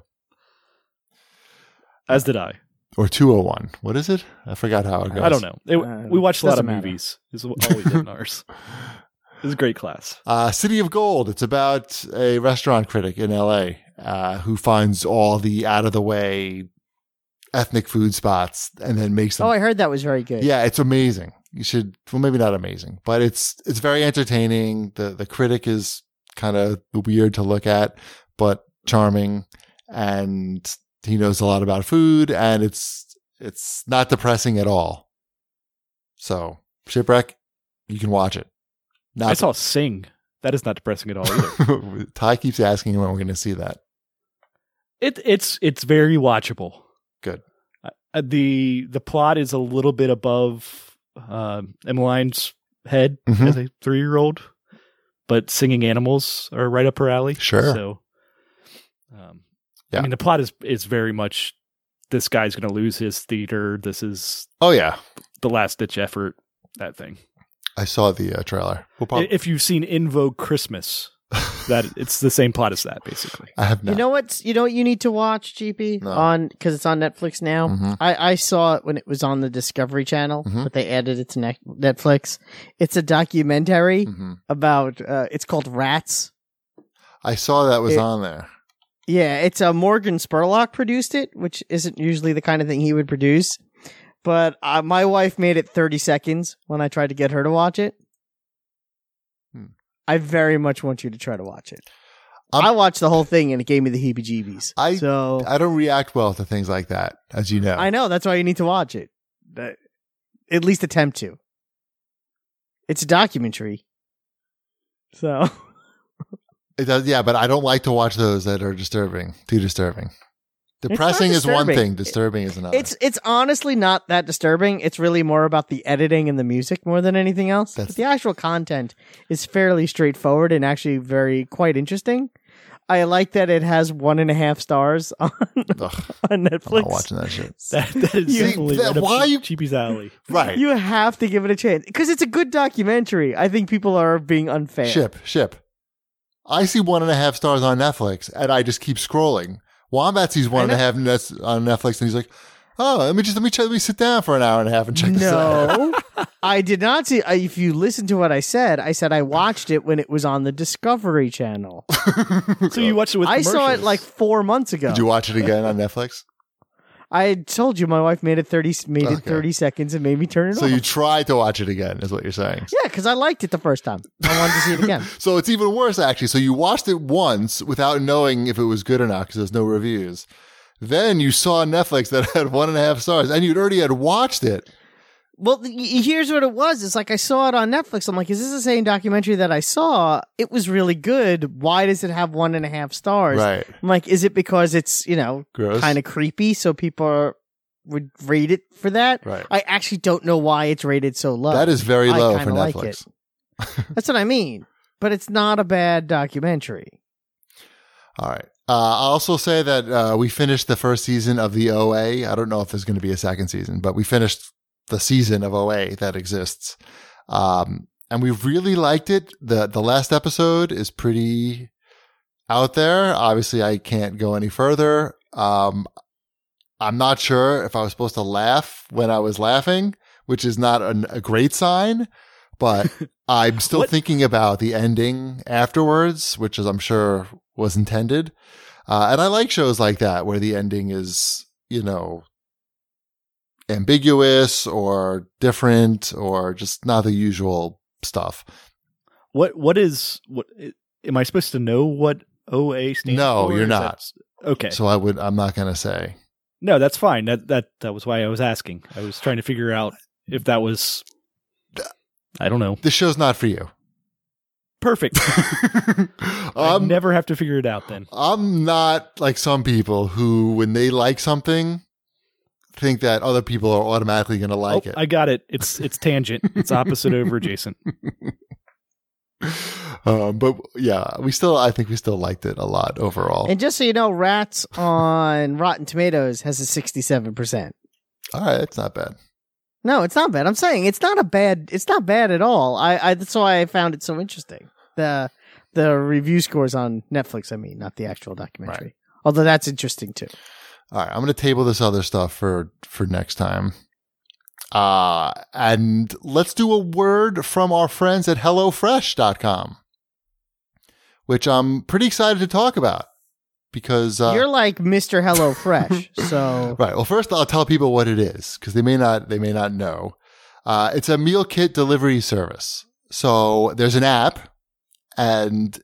As did I. Or 201. What is it? I forgot how it goes. I don't know. We watched a lot of doesn't matter. movies. Is all we did in ours. It was a great class. City of Gold. It's about a restaurant critic in L.A. Who finds all the out-of-the-way ethnic food spots and then makes them. Oh, I heard that was very good. Yeah, it's amazing. You should. Well, maybe not amazing, but it's very entertaining. The critic is kind of weird to look at, but charming, and he knows a lot about food, and it's not depressing at all. So, Shipwreck, you can watch it. I saw Sing. That is not depressing at all either. Ty keeps asking when we're going to see that. It's very watchable. Good. The plot is a little bit above Emmeline's head as a 3-year-old, but singing animals are right up her alley. Sure. So, yeah. I mean, the plot is very much this guy's going to lose his theater. This is the last ditch effort. That thing. I saw the trailer. If you've seen In Vogue Christmas, That it's the same plot as that, basically. I have not. You know what you need to watch, GP? No. Because it's on Netflix now. Mhm. I saw it when it was on the Discovery Channel, but they added it to Netflix. It's a documentary about, it's called Rats. I saw that was on there. Yeah, it's Morgan Spurlock produced it, which isn't usually the kind of thing he would produce. But my wife made it 30 seconds when I tried to get her to watch it. I very much want you to try to watch it. I watched the whole thing and it gave me the heebie-jeebies. I I don't react well to things like that, as you know. I know, that's why you need to watch it. At least attempt to. It's a documentary. So... It does, yeah, but I don't like to watch those that are disturbing. Too disturbing. Depressing is one thing. Disturbing is another. It's honestly not that disturbing. It's really more about the editing and the music more than anything else. But the actual content is fairly straightforward and actually quite interesting. I like that it has 1.5 stars on Netflix. I'm not watching that shit. That is definitely right up Cheapy's alley. Right. You have to give it a chance because it's a good documentary. I think people are being unfair. Ship. I see 1.5 stars on Netflix and I just keep scrolling. Wombat sees 1.5 on Netflix and he's like, "Oh, let me sit down for an hour and a half and check this out." No, I did not see. If you listen to what I said I watched it when it was on the Discovery Channel. So you watched it with I commercials. saw it like 4 months ago. Did you watch it again on Netflix? I told you my wife made it 30 seconds and made me turn it off. So you tried to watch it again, is what you're saying? Yeah, because I liked it the first time. I wanted to see it again. So it's even worse, actually. So you watched it once without knowing if it was good or not because there's no reviews. Then you saw Netflix that had 1.5 stars and you'd already had watched it. Well, here's what it was. It's like I saw it on Netflix. I'm like, is this the same documentary that I saw? It was really good. Why does it have 1.5 stars? Right. I'm like, is it because it's, Gross. kind of creepy, so people would rate it for that? Right. I actually don't know why it's rated so low. That is very low for like Netflix. That's what I mean. But it's not a bad documentary. All right. I'll also say that we finished the first season of the OA. I don't know if there's going to be a second season, but we finished the season of OA that exists. And we really liked it. The last episode is pretty out there. Obviously, I can't go any further. I'm not sure if I was supposed to laugh when I was laughing, which is not a great sign, but I'm still thinking about the ending afterwards, which is, I'm sure, was intended. And I like shows like that where the ending is, ambiguous or different or just not the usual stuff. What am I supposed to know what OA stands for? No, you're not. Okay. So I'm not going to say. No, that's fine. That was why I was asking. I was trying to figure out if that was, I don't know. This show's not for you. Perfect. I never have to figure it out then. I'm not like some people who, when they like something, think that other people are automatically going to like it. I got it. It's tangent. It's opposite over adjacent. But yeah, I think we still liked it a lot overall. And just so you know, Rats on Rotten Tomatoes has a 67%. All right, that's not bad. No, it's not bad. I'm saying it's not bad at all. That's why I found it so interesting. The review scores on Netflix, I mean, not the actual documentary. Right. Although that's interesting too. All right, I'm going to table this other stuff for next time. And let's do a word from our friends at HelloFresh.com, which I'm pretty excited to talk about because you're like Mr. Hello Fresh. So right. Well, first I'll tell people what it is because they may not know. It's a meal kit delivery service. So there's an app, and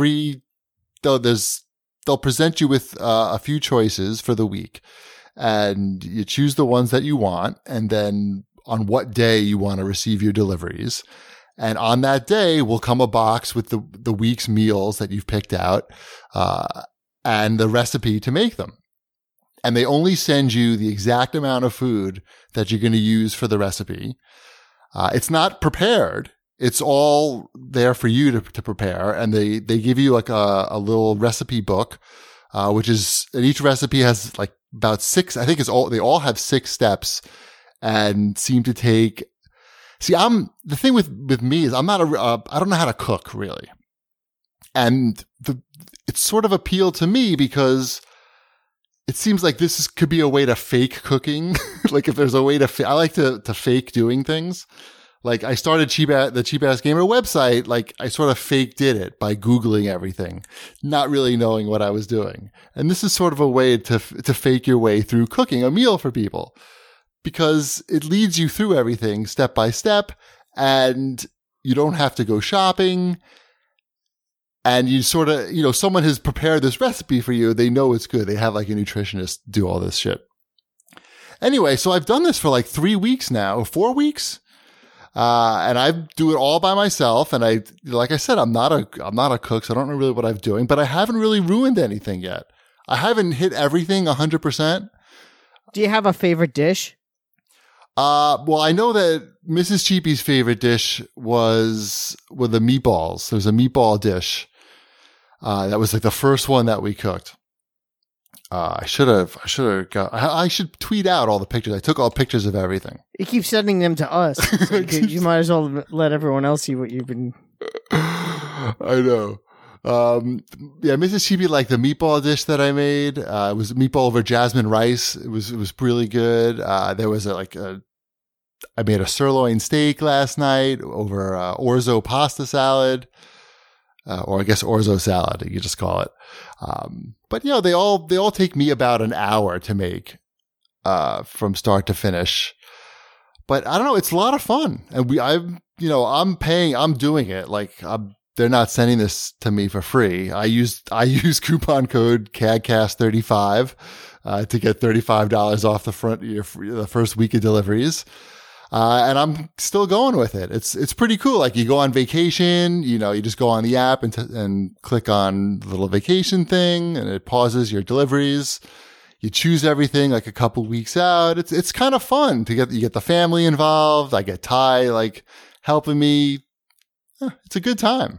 they'll present you with a few choices for the week, and you choose the ones that you want, and then on what day you want to receive your deliveries. And on that day will come a box with the week's meals that you've picked out, and the recipe to make them. And they only send you the exact amount of food that you're going to use for the recipe. It's not prepared. It's all there for you to prepare. And they give you like a little recipe book, and each recipe has like about 6, I think they all have 6 steps and seem to take, the thing with me is I don't know how to cook really. And it sort of appealed to me because it seems like could be a way to fake cooking. Like if there's a way I like to fake doing things. Like I started the Cheap Ass Gamer website. Like I sort of fake did it by Googling everything, not really knowing what I was doing. And this is sort of a way to fake your way through cooking a meal for people, because it leads you through everything step by step, and you don't have to go shopping. And you sort of, someone has prepared this recipe for you. They know it's good. They have like a nutritionist do all this shit. Anyway, so I've done this for like 3 weeks now, 4 weeks. And I do it all by myself. And like I said, I'm not a cook, so I don't know really what I'm doing, but I haven't really ruined anything yet. I haven't hit everything 100%. Do you have a favorite dish? Well, I know that Mrs. Cheapy's favorite dish was with the meatballs. There's a meatball dish. That was like the first one that we cooked. I should tweet out all the pictures. I took all pictures of everything. You keep sending them to us. So you might as well let everyone else see what you've been. I know. Yeah, Mrs. Cheapy liked the meatball dish that I made. It was meatball over jasmine rice. It was really good. There was I made a sirloin steak last night over orzo pasta salad. Or I guess orzo salad, you just call it. But they all take me about an hour to make, from start to finish. But I don't know, it's a lot of fun. And I'm doing it. Like they're not sending this to me for free. I use coupon code CADCAST35, to get $35 off the first week of deliveries. And I'm still going with it. It's pretty cool. Like you go on vacation, you just go on the app and click on the little vacation thing, and it pauses your deliveries. You choose everything like a couple weeks out. It's kind of fun you get the family involved. I get Ty like helping me. It's a good time.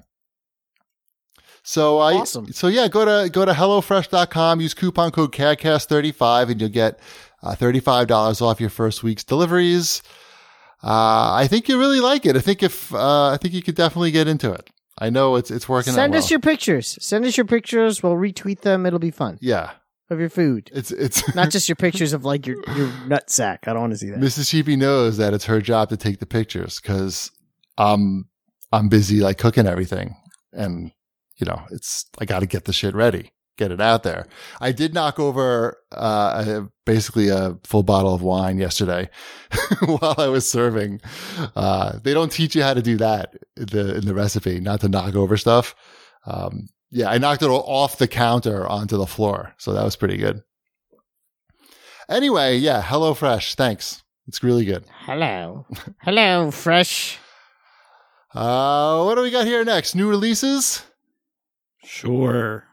So awesome. So yeah, go to HelloFresh.com, use coupon code CADCAST35, and you'll get $35 off your first week's deliveries. I think you really like it. I think you could definitely get into it. I know it's working out well. Send us your pictures. We'll retweet them. It'll be fun. Yeah. Of your food. It's not just your pictures of like your nut sack. I don't want to see that. Mrs. Cheapy knows that it's her job to take the pictures because I'm busy like cooking everything, and I got to get the shit ready. Get it out there. I did knock over basically a full bottle of wine yesterday while I was serving. They don't teach you how to do that in the recipe, not to knock over stuff. Yeah, I knocked it off the counter onto the floor, so that was pretty good. Anyway, yeah, HelloFresh, thanks. It's really good. Hello, Fresh. What do we got here next? New releases? Sure.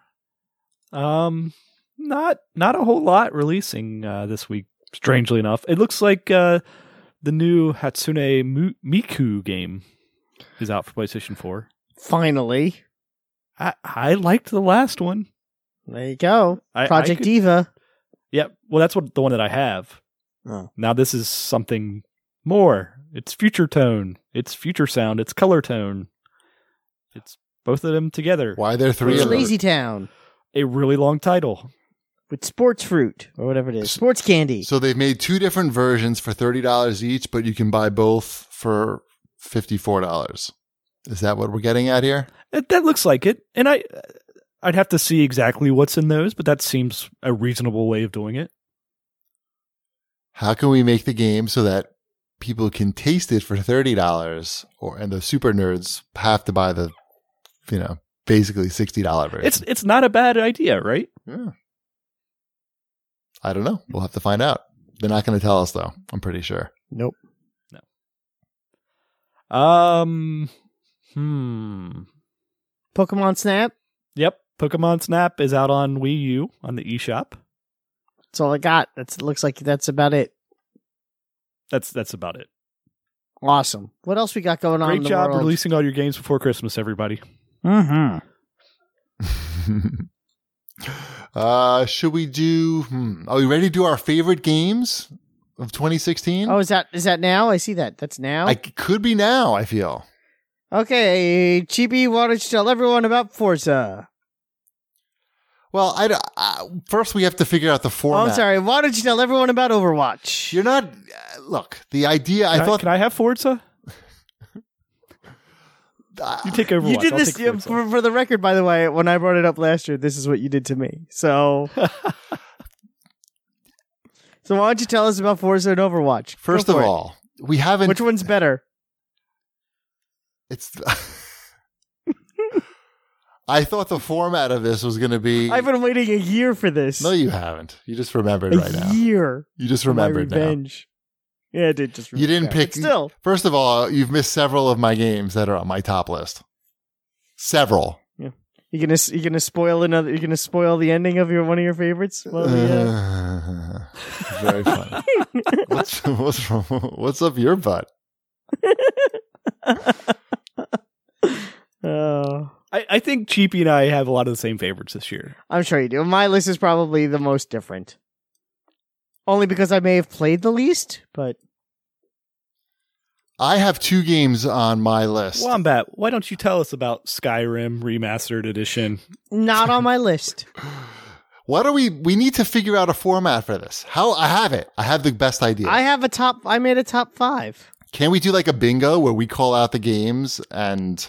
Not a whole lot releasing this week. Strangely enough, it looks like the new Hatsune Miku game is out for PlayStation 4. Finally, I liked the last one. There you go, Project Diva. Yeah, well, that's the one that I have. Oh. Now this is something more. It's Future Tone. It's Future Sound. It's Color Tone. It's both of them together. Why are there three It's of them? Lazy Town. A really long title. With sports fruit, or whatever it is. Sports candy. So they've made two different versions for $30 each, but you can buy both for $54. Is that what we're getting at here? That looks like it. And I'd have to see exactly what's in those, but that seems a reasonable way of doing it. How can we make the game so that people can taste it for $30, and the super nerds have to buy the, basically $60 version? It's not a bad idea, right? Yeah. I don't know. We'll have to find out. They're not going to tell us, though. I'm pretty sure. Nope. No. Pokemon Snap. Yep. Pokemon Snap is out on Wii U on the eShop. That's all I got. Looks like that's about it. That's about it. Awesome. What else we got going on in Great the job world? releasing all your games before Christmas, everybody. Mm-hmm. Should we do? Are we ready to do our favorite games of 2016? Oh, is that now? I see that. That's now. It could be now. I feel. Okay, Chibi, why don't you tell everyone about Forza? Well, first we have to figure out the Oh, format. I'm sorry. Why don't you tell everyone about Overwatch? You're not. Look, the idea. Can I have Forza? You take Overwatch. You did I'll this take Forza. for the record, by the way. When I brought it up last year, this is what you did to me. So, so why don't you tell us about Forza and Overwatch? First Go of for it. all, we haven't. Which one's better? It's. I thought the format of this was going to be. I've been waiting a year for this. No, you haven't. You just remembered a right now. year. You just for my remembered now. revenge. Yeah, I did just. You didn't remember. pick. But still, First of all, you've missed several of my games that are on my top list. Several. you're gonna spoil another. You're gonna spoil the ending of one of your favorites. Well, Very funny. What's up your butt? Oh. I think Cheapy and I have a lot of the same favorites this year. I'm sure you do. My list is probably the most different. Only because I may have played the least, but I have 2 games on my list. Wombat, why don't you tell us about Skyrim Remastered Edition? not on my list. What are we need to figure out a format for this. How I have it. I have the best idea. I made a top 5. Can we do like a bingo where we call out the games and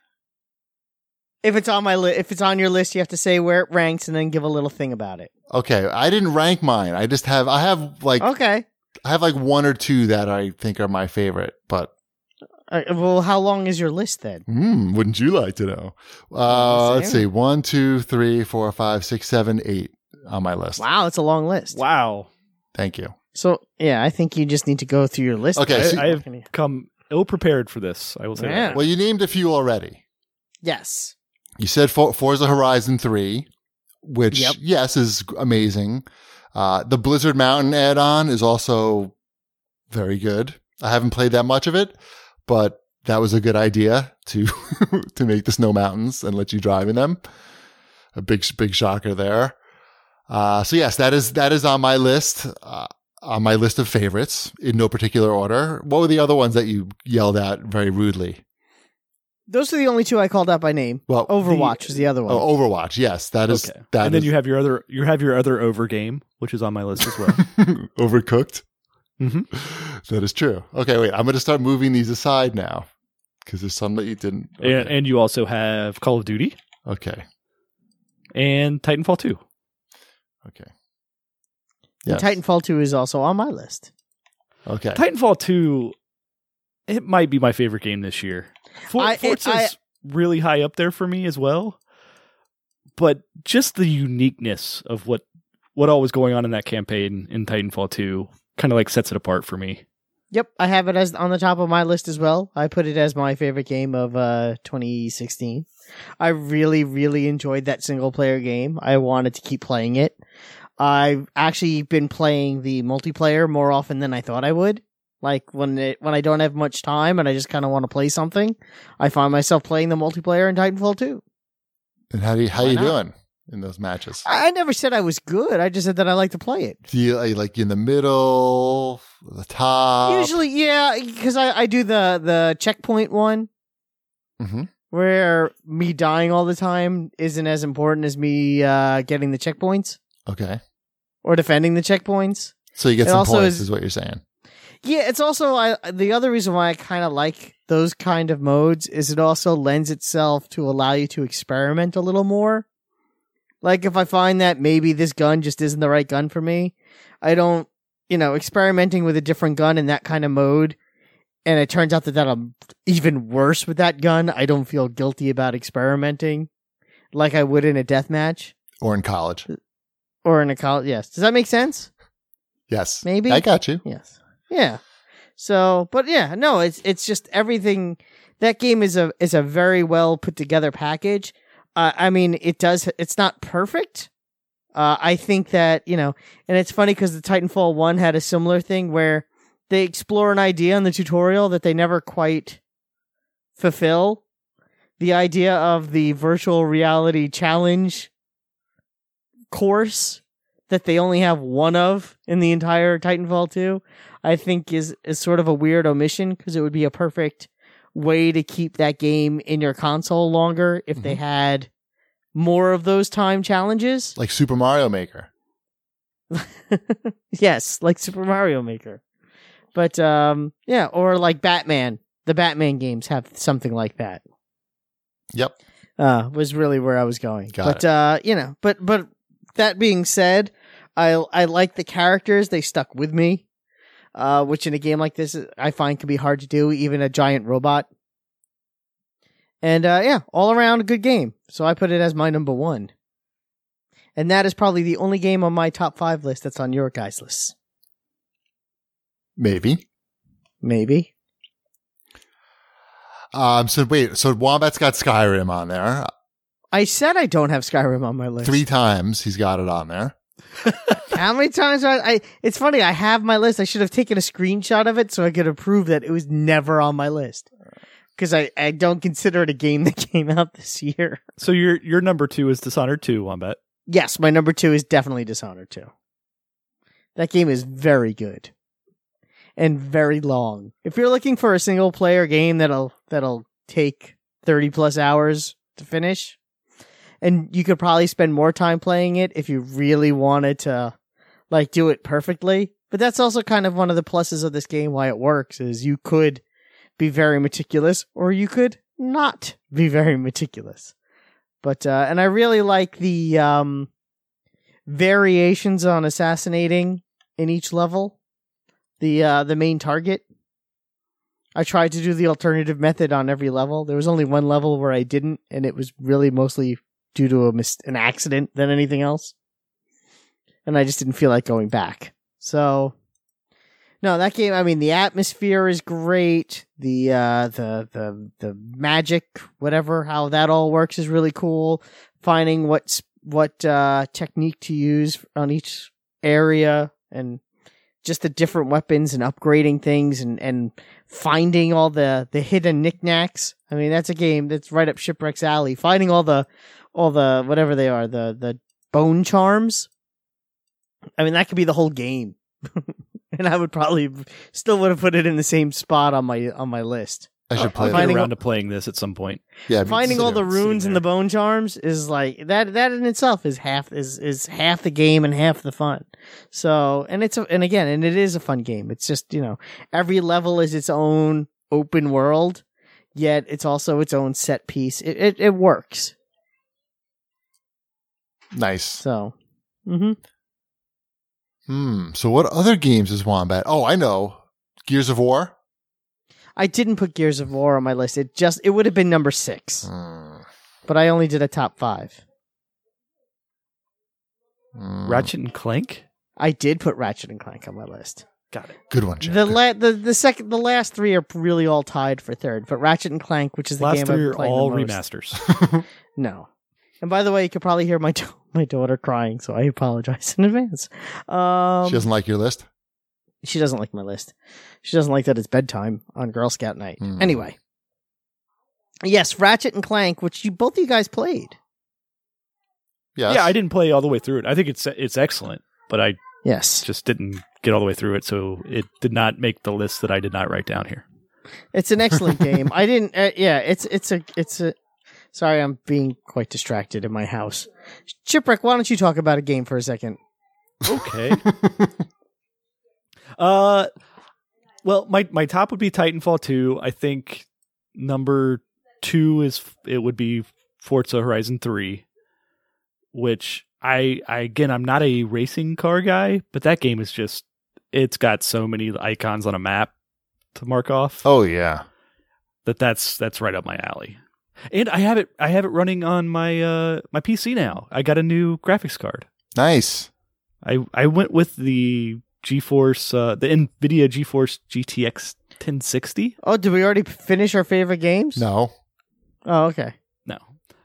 If it's on if it's on your list, you have to say where it ranks and then give a little thing about it. okay, I didn't rank mine. I have like Okay. 1 or 2 that I think are my favorite, but Well, how long is your list then? wouldn't you like to know? Let's see. 1, 2, 3, 4, 5, 6, 7, 8 on my list. Wow, it's a long list. Wow. Thank you. So, yeah, I think you just need to go through your list. Okay, so- I have come ill-prepared for this, I will say Yeah. that. Well, you named a few already. Yes. You said Forza Horizon 3, which, Yep. yes, is amazing. The Blizzard Mountain add-on is also very good. I haven't played that much of it, but that was a good idea to to make the snow mountains and let you drive in them. A big shocker there. So yes, that is on my list. On my list of favorites in no particular order. What were the other ones that you yelled at very rudely? Those are the only 2 I called out by name. Well, Overwatch was the other one. Oh, Overwatch. Yes, that is. Okay. That And then is- you have your other over game, which is on my list as well. Overcooked. Mm-hmm. That is true. Okay, wait. I'm going to start moving these aside now because there's some that you didn't. Okay. And you also have Call of Duty Okay. and Titanfall 2. Okay. And Titanfall 2 is also on my list. Okay. Titanfall 2, it might be my favorite game this year. Forza's really high up there for me as well. But just the uniqueness of what all was going on in that campaign in Titanfall 2 kind of like sets it apart for me. Yep, I have it as on the top of my list as well. I put it as my favorite game of 2016. I really, really enjoyed that single player game. I wanted to keep playing it. I've actually been playing the multiplayer more often than I thought I would. Like when I don't have much time and I just kind of want to play something, I find myself playing the multiplayer in Titanfall 2. And how you not? doing in those matches? I never said I was good. I just said that I like to play it. Do you like in the middle, the top? Usually, yeah, because I do the checkpoint one. Mm-hmm. Where me dying all the time isn't as important as me getting the checkpoints Okay. or defending the checkpoints. So you get It some also points, is- is what you're saying. Yeah, it's also the other reason why I kind of like those kind of modes is it also lends itself to allow you to experiment a little more. Like if I find that maybe this gun just isn't the right gun for me, I don't, experimenting with a different gun in that kind of mode, and it turns out that I'm even worse with that gun, I don't feel guilty about experimenting like I would in a deathmatch Or in college. or in a college. Yes. Does that make sense? Yes. Maybe? I got you. Yes. Yeah. So, but yeah, no, it's just everything. That game is a very well put together package. I mean, it's not perfect. I think that, and it's funny because the Titanfall 1 had a similar thing where they explore an idea in the tutorial that they never quite fulfill. The idea of the virtual reality challenge course that they only have one of in the entire Titanfall 2, I think is sort of a weird omission because it would be a perfect way to keep that game in your console longer if they had more of those time challenges. Like Super Mario Maker. Yes, like Super Mario Maker. But yeah, or like Batman. The Batman games have something like that. Yep. Was really where I was going. Got but you know, but that being said, I like the characters. They stuck with me. Which in a game like this I find can be hard to do, even a giant robot. And yeah, all around a good game. So I put it as my number 1. And that is probably the only game on my top 5 list that's on your guys' list. Maybe. So Wombat's got Skyrim on there. I said I don't have Skyrim on my list. 3 times he's got it on there. How many times? It's funny. I have my list. I should have taken a screenshot of it so I could prove that it was never on my list. Because I don't consider it a game that came out this year. So your number 2 is Dishonored 2, Wombat. Yes, my number 2 is definitely Dishonored 2. That game is very good. And very long. If you're looking for a single player game that'll take 30 plus hours to finish, and you could probably spend more time playing it if you really wanted to like do it perfectly. But that's also kind of one of the pluses of this game, why it works, is you could be very meticulous or you could not be very meticulous. But and I really like the variations on assassinating in each level. The main target. I tried to do the alternative method on every level. There was only one level where I didn't, and it was really mostly due to an accident than anything else. And I just didn't feel like going back. So, no, that game, I mean, the atmosphere is great. The magic, whatever, how that all works is really cool. Finding what technique to use on each area, and just the different weapons and upgrading things and finding all the hidden knickknacks. I mean, that's a game that's right up Shipwreck's alley. Finding all the whatever they are, the bone charms. I mean, that could be the whole game. And I would probably still would have put it in the same spot on my list. I should play I'll that. get around to playing this at some point. Yeah, Finding all the runes and the bone charms is like that in itself is half the game and half the fun. So, and it is a fun game. It's just, every level is its own open world, yet it's also its own set piece. It works. Nice. So, So what other games is Wombat? Oh, I know. Gears of War? I didn't put Gears of War on my list. It would have been number 6. But I only did a top 5. Ratchet and Clank? I did put Ratchet and Clank on my list. Got it. Good one, Jeff. The last 3 are really all tied for 3rd. But Ratchet and Clank, which is the Last game 3 I've are played all the most. remasters. No. And by the way, you could probably hear my daughter crying, so I apologize in advance. She doesn't like your list? She doesn't like my list. She doesn't like that it's bedtime on Girl Scout night. Anyway. Yes, Ratchet and Clank, which both of you guys played. Yes. Yeah, I didn't play all the way through it. I think it's excellent, but I Yes. just didn't get all the way through it, so it did not make the list that I did not write down here. It's an excellent game. I didn't it's a sorry, I'm being quite distracted in my house. Chipwreck, why don't you talk about a game for a second? Okay. Well, my top would be Titanfall 2. I think number 2 would be Forza Horizon 3, which I'm not a racing car guy, but that game is it's got so many icons on a map to mark off. Oh yeah. That's right up my alley. And I have it running on my my PC now. I got a new graphics card. Nice. I went with the GeForce, the NVIDIA GeForce GTX 1060. Oh, did we already finish our favorite games? No. Oh, okay. No.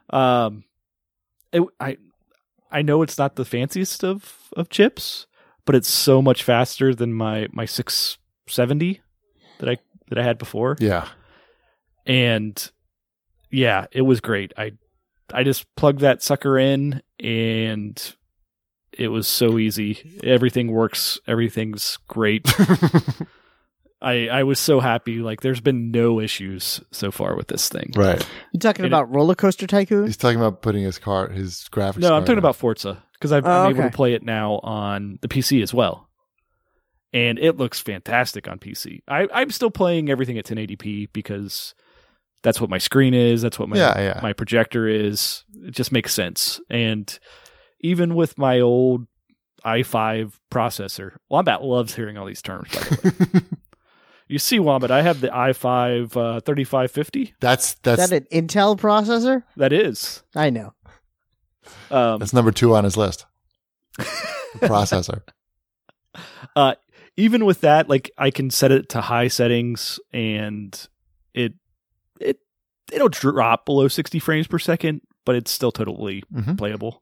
I know it's not the fanciest of chips, but it's so much faster than my 670 that I had before. Yeah. And yeah, it was great. I just plugged that sucker in and it was so easy. Everything works. Everything's great. I was so happy. Like, there's been no issues so far with this thing. Right. You talking And about Roller Coaster Tycoon? He's talking about putting his graphics. No, I'm card talking in. about Forza because I'm Oh, able okay. to play it now on the PC as well, and it looks fantastic on PC. I'm still playing everything at 1080p because that's what my screen is. That's what my projector is. It just makes sense. And even with my old i5 processor, Wombat loves hearing all these terms. By the way, you see, Wombat, I have the i5 3550. That's Is that an Intel processor? That is. I know. that's number 2 on his list. The processor. Even with that, like, I can set it to high settings and it'll drop below 60 frames per second, but it's still totally playable.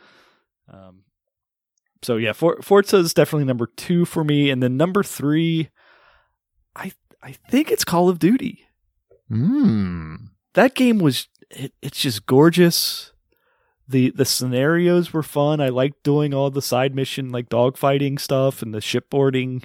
So yeah, Forza is definitely number 2 for me, and then number 3, I think it's Call of Duty. That game was it's just gorgeous. The scenarios were fun. I liked doing all the side mission, like dogfighting stuff and the shipboarding.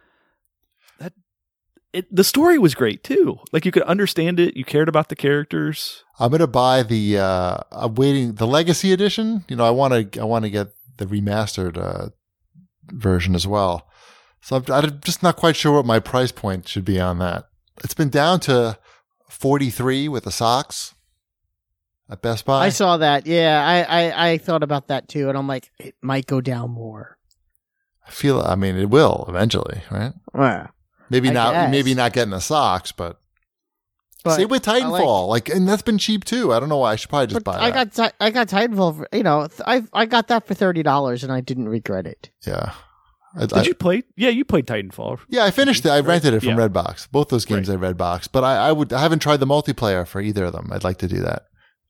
The story was great too. Like, you could understand it. You cared about the characters. I'm gonna buy I'm waiting the Legacy Edition. You know, I want to get the remastered version as well. So I'm just not quite sure what my price point should be on that. It's been down to $43 with the socks at Best Buy. I saw that. Yeah, I thought about that too, and I'm like, it might go down more. I mean, it will eventually, right? Yeah. Maybe I not. guess. Maybe not getting the socks, but But same with I Titanfall. And that's been cheap too. I don't know why. I should probably just but buy that. I got Titanfall for, I got that for $30 and I didn't regret it. Yeah. Did you play? Yeah, you played Titanfall. Yeah, I finished it. I rented it from Yeah. Redbox. Both those games I Redbox, but I haven't tried the multiplayer for either of them. I'd like to do that.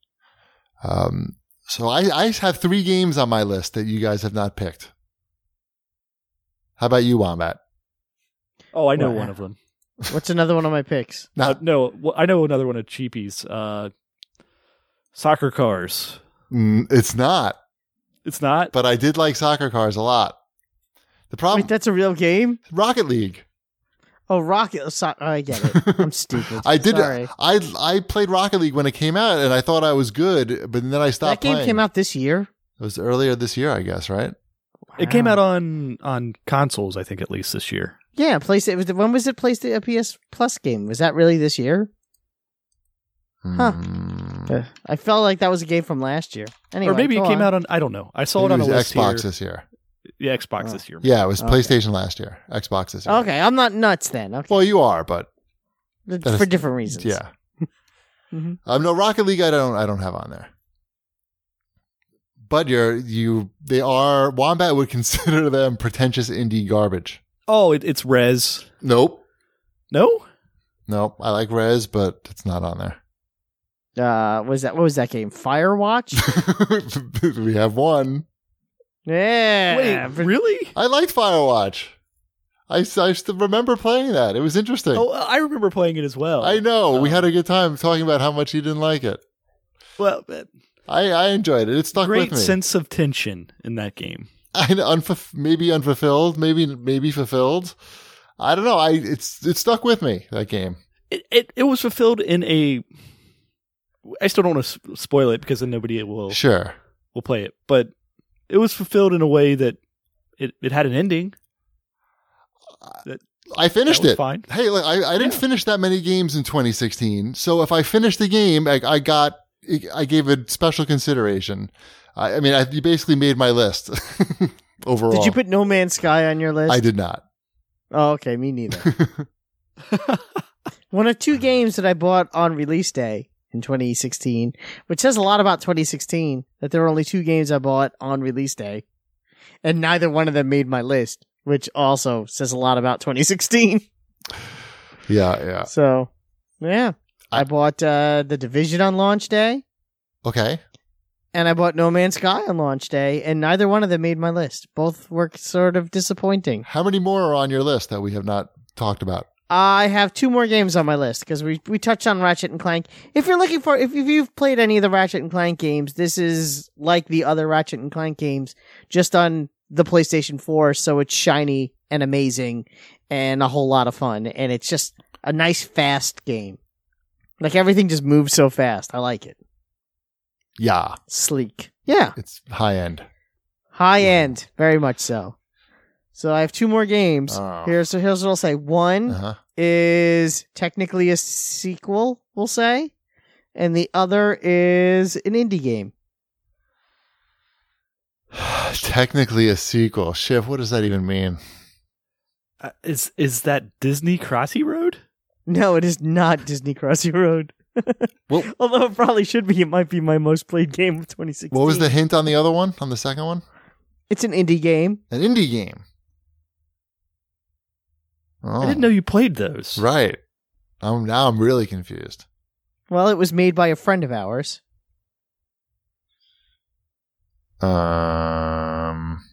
So I have 3 games on my list that you guys have not picked. How about you, Wombat? Oh, I know Wow. one of them. What's another one of my picks? No, I know another one of Cheapy's. Soccer cars. It's not, It's not. but I did like soccer cars a lot. The problem, Wait, that's a real game? Rocket League. Oh, I get it. I'm stupid. I did. Sorry. I played Rocket League when it came out, and I thought I was good, but then I That stopped game playing. came out this year? It was earlier this year, I guess, right? It came Wow. out on consoles, I think, at least this year. Yeah, when was it placed a PS Plus game? Was that really this year? Huh. I felt like that was a game from last year. Anyway, Or maybe it go came on. out on, I don't know. I saw it It on a was list Xbox here. this year. Yeah, Xbox Oh. this year. Yeah, it was Okay. PlayStation last year. Xbox this year. Okay, I'm not nuts then. Okay, Well, you are, but for different reasons. yeah. Mhm. No, Rocket League I don't have on there. But they are Wombat would consider them pretentious indie garbage. Oh, it's Rez. Nope. No? Nope. I like Rez, but it's not on there. What was that game? Firewatch? We have one. Yeah. Wait, really? I liked Firewatch. I still remember playing that. It was interesting. Oh, I remember playing it as well. I know. We had a good time talking about how much you didn't like it. Well, I enjoyed it. It stuck great with me. sense of tension in that game. Maybe unfulfilled, maybe fulfilled. I don't know. It stuck with me, that game. It was fulfilled in a. I still don't want to spoil it because then nobody will Sure. play it, but it was fulfilled in a way that it had an ending. I finished That was it. fine. Hey, look, I didn't finish that many games in 2016. So if I finished the game, I gave it special consideration. I mean, you basically made my list overall. Did you put No Man's Sky on your list? I did not. Oh, okay, me neither. One of 2 games that I bought on release day in 2016, which says a lot about 2016, that there were only 2 games I bought on release day, and neither one of them made my list, which also says a lot about 2016. Yeah. So, yeah. I bought The Division on launch day, Okay. and I bought No Man's Sky on launch day, and neither one of them made my list. Both were sort of disappointing. How many more are on your list that we have not talked about? I have 2 more games on my list because we touched on Ratchet and Clank. If you've played any of the Ratchet and Clank games, this is like the other Ratchet and Clank games, just on the PlayStation 4, so it's shiny and amazing and a whole lot of fun. And it's just a nice, fast game. Like everything just moves so fast. I like it. Yeah. Sleek. Yeah. It's high end. High end. Very much so. So I have 2 more games. Oh. Here's what I'll say. One Uh-huh. is technically a sequel, we'll say. And the other is an indie game. Technically a sequel. Shiv, what does that even mean? Is that Disney Crossy Road? No, it is not Disney Crossy Road. Well, Although it probably should be. It might be my most played game of 2016. what was the hint on the other one? On the second one? It's an indie game. An indie game. Oh, I didn't know you played those. Right. Now I'm really confused. Well, it was made by a friend of ours. I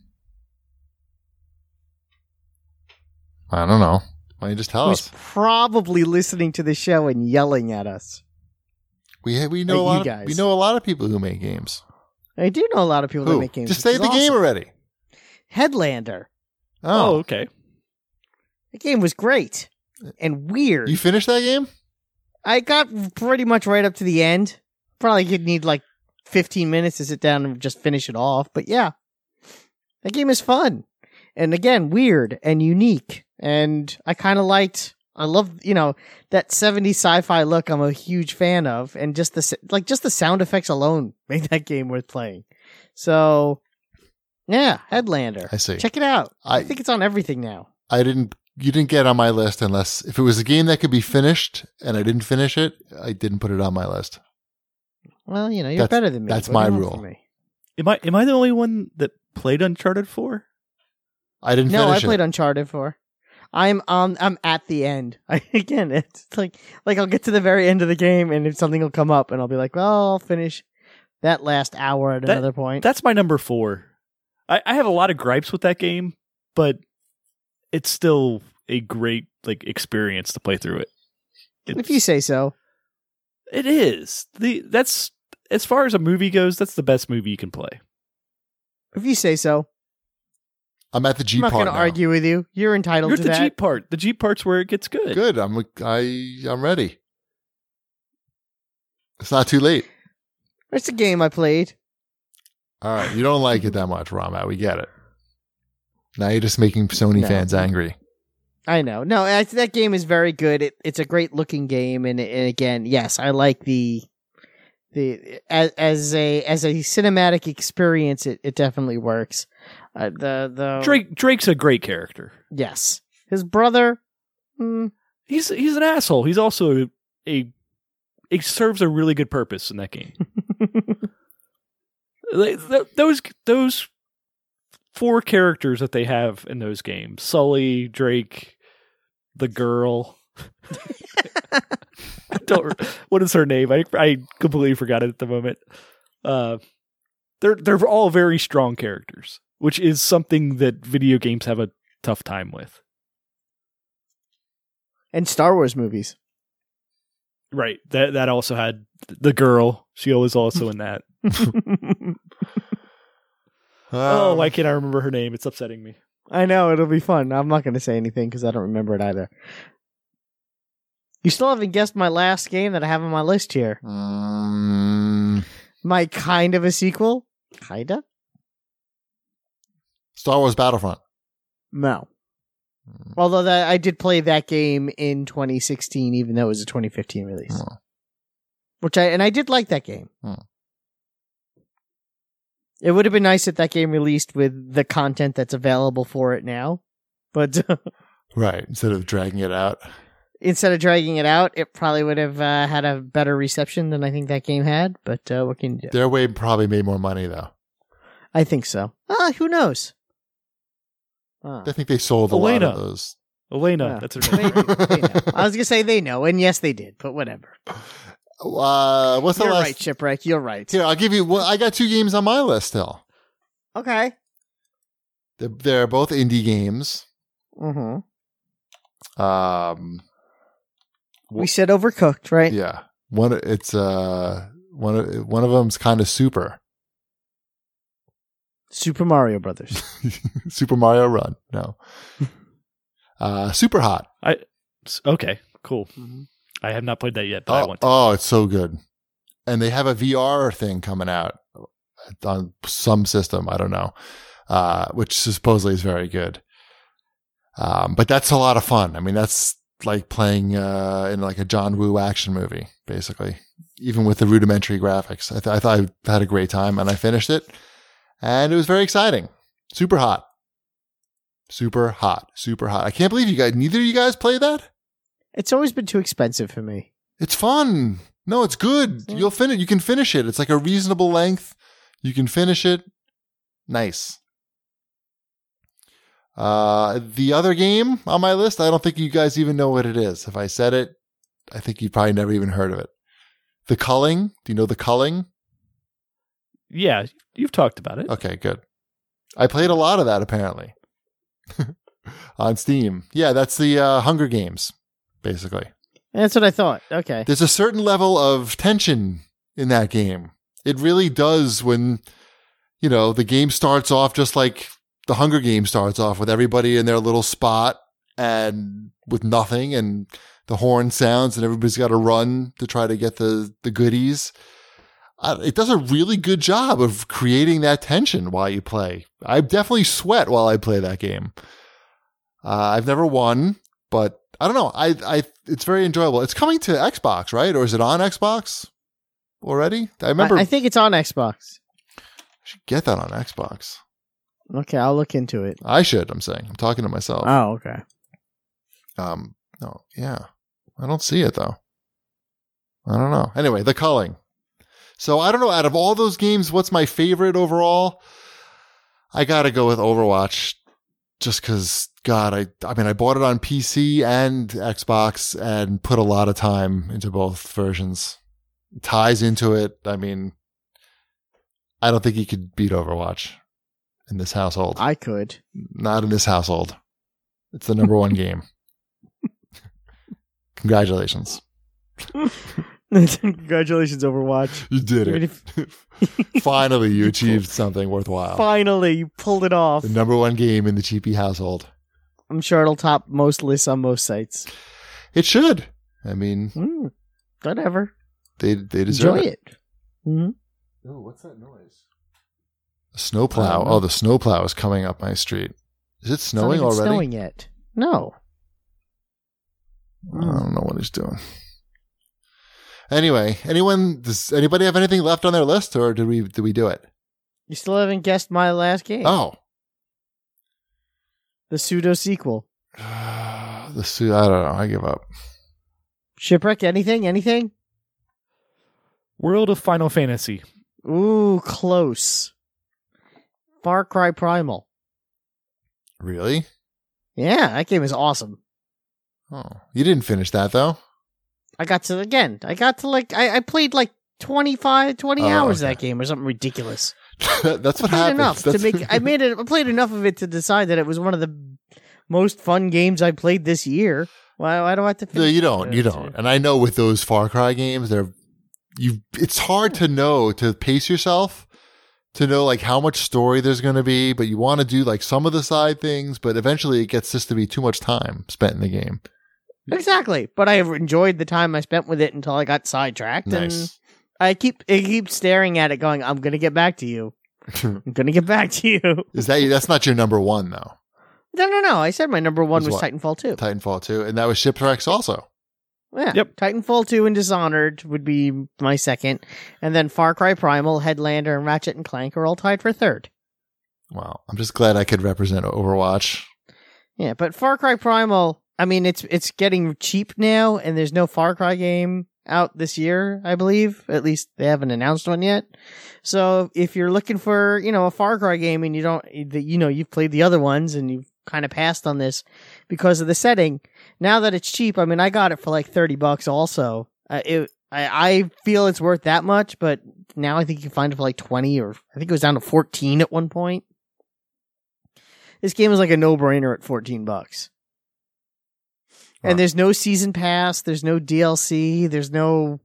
don't know. Why don't you just tell Who's us? probably listening to the show and yelling at us. We know Like a lot. you Of, guys. we know a lot of people who make games. I do know a lot of people that Who? make games. Just which say is the game awesome. already. Headlander. Oh, Oh, okay. The game was great and weird. you finished that game? I got pretty much right up to the end. Probably could need like 15 minutes to sit down and just finish it off. But yeah, that game is fun. And again, weird and unique. And I kind of I love, that 70s sci-fi look I'm a huge fan of. And just the sound effects alone made that game worth playing. So yeah, Headlander. I see. Check it out. I I think it's on everything now. You didn't get on my list unless if it was a game that could be finished and I didn't finish it, I didn't put it on my list. Well, you're That's- better than me. that's What my do you want rule. from me? Am I the only one that played Uncharted 4? I didn't No, I finish played it. Uncharted 4. I'm at the end. Again, it's like I'll get to the very end of the game and if something will come up and I'll be like, well, I'll finish that last hour at another point. That's my number 4. I have a lot of gripes with that game, but it's still a great experience to play through it. If you say so. It is. That's as far as a movie goes, that's the best movie you can play. If you say so. I'm at the Jeep I'm not part going to now. argue with you. You're entitled You're to at the that. Jeep part. The Jeep part's where it gets good. Good. I'm ready. It's not too late. It's a game I played. All right. You don't like it that much, Ramat. We get it. Now you're just making Sony No. fans angry. I know. No, that game is very good. It's a great looking game, and again, yes, I like the as a cinematic experience. It definitely works. The Drake's a great character. yes, his brother. He's an asshole. He's also he serves a really good purpose in that game. Those 4 characters that they have in those games: Sully, Drake, the girl. What is her name? I completely forgot it at the moment. They're all very strong characters, which is something that video games have a tough time with. And Star Wars movies. Right. That also had the girl. She was also in that. Oh, why can't I remember her name? It's upsetting me. I know, it'll be fun. I'm not going to say anything because I don't remember it either. You still haven't guessed my last game that I have on my list here. My kind of a sequel? Kinda? Star Wars Battlefront. No. Although I did play that game in 2016, even though it was a 2015 release. Oh. I did like that game. Hmm. It would have been nice if that game released with the content that's available for it now. But Right. Instead of dragging it out. instead of dragging it out, it probably would have had a better reception than I think that game had. But what can you do? Their way probably made more money, though. I think so. Who knows? I think they sold a lot Elena. of those. Elena, Yeah. that's her name. They know. I was going to say they know, and yes, they did, but whatever. What's the You're last? right, Shipwreck. You're right. Here, I'll give you. Well, I got 2 games on my list still. Okay. They're both indie games. Mm-hmm. Um, We said Overcooked, right? yeah. One of them's kind of super. Super Mario Brothers. Super Mario Run. No. Super Hot. Okay, cool. Mm-hmm. I have not played that yet, but I want to. Oh, it's so good. And they have a VR thing coming out on some system. I don't know, which supposedly is very good. But that's a lot of fun. I mean, that's like playing in like a John Woo action movie, basically. Even with the rudimentary graphics, I thought I had a great time, and I finished it, and it was very exciting. Super hot, super hot, super hot. I can't believe neither of you guys play that. It's always been too expensive for me. It's fun. No, it's good. Yeah. You'll finish. You can finish it. It's like a reasonable length. You can finish it. Nice. The other game on my list, I don't think you guys even know what it is. If I said it, I think you probably never even heard of it. The Culling. Do you know The Culling? Yeah, you've talked about it. Okay, good. I played a lot of that apparently on Steam. Yeah, that's the Hunger Games, basically. That's what I thought. Okay. There's a certain level of tension in that game. It really does when, the game starts off just like the Hunger Games starts off, with everybody in their little spot and with nothing, and the horn sounds, and everybody's got to run to try to get the goodies. It does a really good job of creating that tension while you play. I definitely sweat while I play that game. I've never won, but I don't know. It's very enjoyable. It's coming to Xbox, right? Or is it on Xbox already? I remember. I think it's on Xbox. I should get that on Xbox. Okay, I'll look into it. I should. I'm saying. I'm talking to myself. Oh, okay. No, yeah. I don't see it though. I don't know. Anyway, The Culling. So I don't know. Out of all those games, what's my favorite overall? I gotta go with Overwatch. Just because, God, I bought it on PC and Xbox and put a lot of time into both versions. It ties into it. I mean, I don't think you could beat Overwatch in this household. I could. Not in this household. It's the number one game. Congratulations. Congratulations, Overwatch. You did it. Finally, you achieved something worthwhile. Finally, you pulled it off. The number one game in the Cheapy household. I'm sure it'll top most lists on most sites. It should. I mean, Whatever. they deserve Enjoy it. Mm-hmm. Oh, what's that noise? A snowplow. Oh, the snowplow is coming up my street. Is it snowing It's not even already? snowing yet. No. I don't know what he's doing. Anyway, does anybody have anything left on their list, or did we do it? You still haven't guessed my last game. Oh. The pseudo sequel. I don't know. I give up. Shipwreck, anything? World of Final Fantasy. Ooh, close. Far Cry Primal. Really? Yeah, that game is awesome. Oh, you didn't finish that though. I played like 20 hours of that game or something ridiculous. That's what happens. I played enough of it to decide that it was one of the most fun games I played this year. Why do I have to finish? No, you don't. And I know with those Far Cry games, it's hard to pace yourself, to know like how much story there's going to be, but you want to do like some of the side things, but eventually it gets just to be too much time spent in the game. Exactly. But I enjoyed the time I spent with it until I got sidetracked. Nice. And I keep staring at it going, I'm going to get back to you. I'm going to get back to you. That's not your number one though? No. I said my number one was what? Titanfall 2. Titanfall 2. And that was Shipwrecks also. Yeah. Yep. Titanfall 2 and Dishonored would be my second. And then Far Cry Primal, Headlander, and Ratchet and Clank are all tied for third. Wow. I'm just glad I could represent Overwatch. Yeah, but Far Cry Primal, I mean, it's getting cheap now, and there's no Far Cry game out this year, I believe. At least they haven't announced one yet. So if you're looking for, a Far Cry game and you've played the other ones and you've kind of passed on this because of the setting, now that it's cheap, I mean, I got it for like $30 also. I feel it's worth that much, but now I think you can find it for like 20, or I think it was down to 14 at one point. This game is like a no-brainer at $14. And there's no season pass, there's no DLC, there's no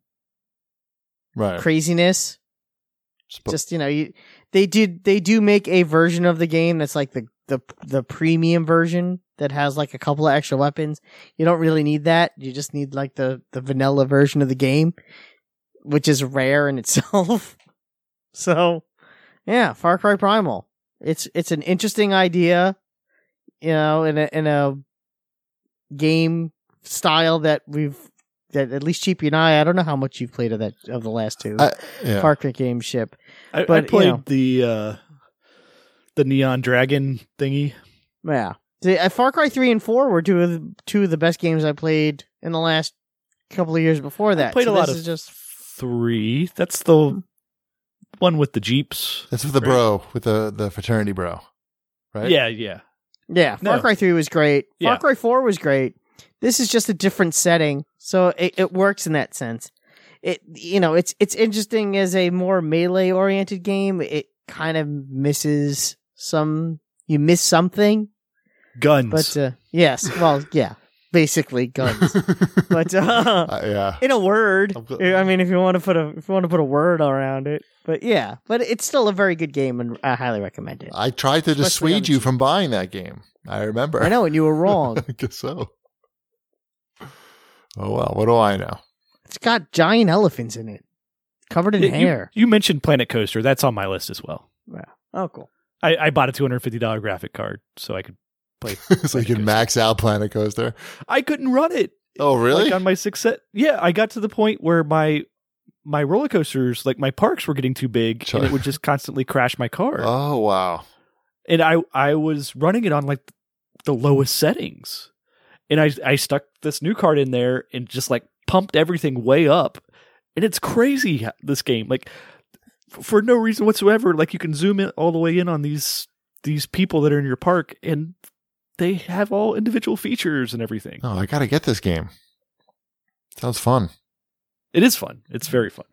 craziness. Just they do make a version of the game that's like the premium version that has like a couple of extra weapons. You don't really need that. You just need like the vanilla version of the game, which is rare in itself. So, yeah, Far Cry Primal. It's an interesting idea, in a game style that at least Cheapy and I don't know how much you've played of the last two Far Cry games. Ship. I played the Neon Dragon thingy. Yeah. Far Cry 3 and 4 were two of the best games I played in the last couple of years before that. I played a lot of just 3. That's the one with the Jeeps. That's with the bro, with the fraternity bro, right? Yeah. Yeah, Far Cry 3 was great. Far Cry 4 was great. This is just a different setting, so it works in that sense. It's interesting as a more melee-oriented game. It kind of misses you miss something. Guns. But, yes, well, yeah, basically guns. But, in a word, I mean, if you want to put a word around it. But yeah, but it's still a very good game, and I highly recommend it. I tried to dissuade you from buying that game. I remember. I know, and you were wrong. I guess so. Oh, well, what do I know? It's got giant elephants in it, covered in hair. You mentioned Planet Coaster. That's on my list as well. Yeah. Oh, cool. I bought a $250 graphic card so I could play. So you can max out Planet Coaster. I couldn't run it. Oh, really? Like on my 6 set. Yeah, I got to the point where my roller coasters, like my parks, were getting too big, and it would just constantly crash my car. Oh, wow. And I was running it on like the lowest settings. And I stuck this new card in there and just like pumped everything way up. And it's crazy, this game. Like, for no reason whatsoever, like you can zoom in all the way in on these people that are in your park, and they have all individual features and everything. Oh, I got to get this game. Sounds fun. It is fun. It's very fun.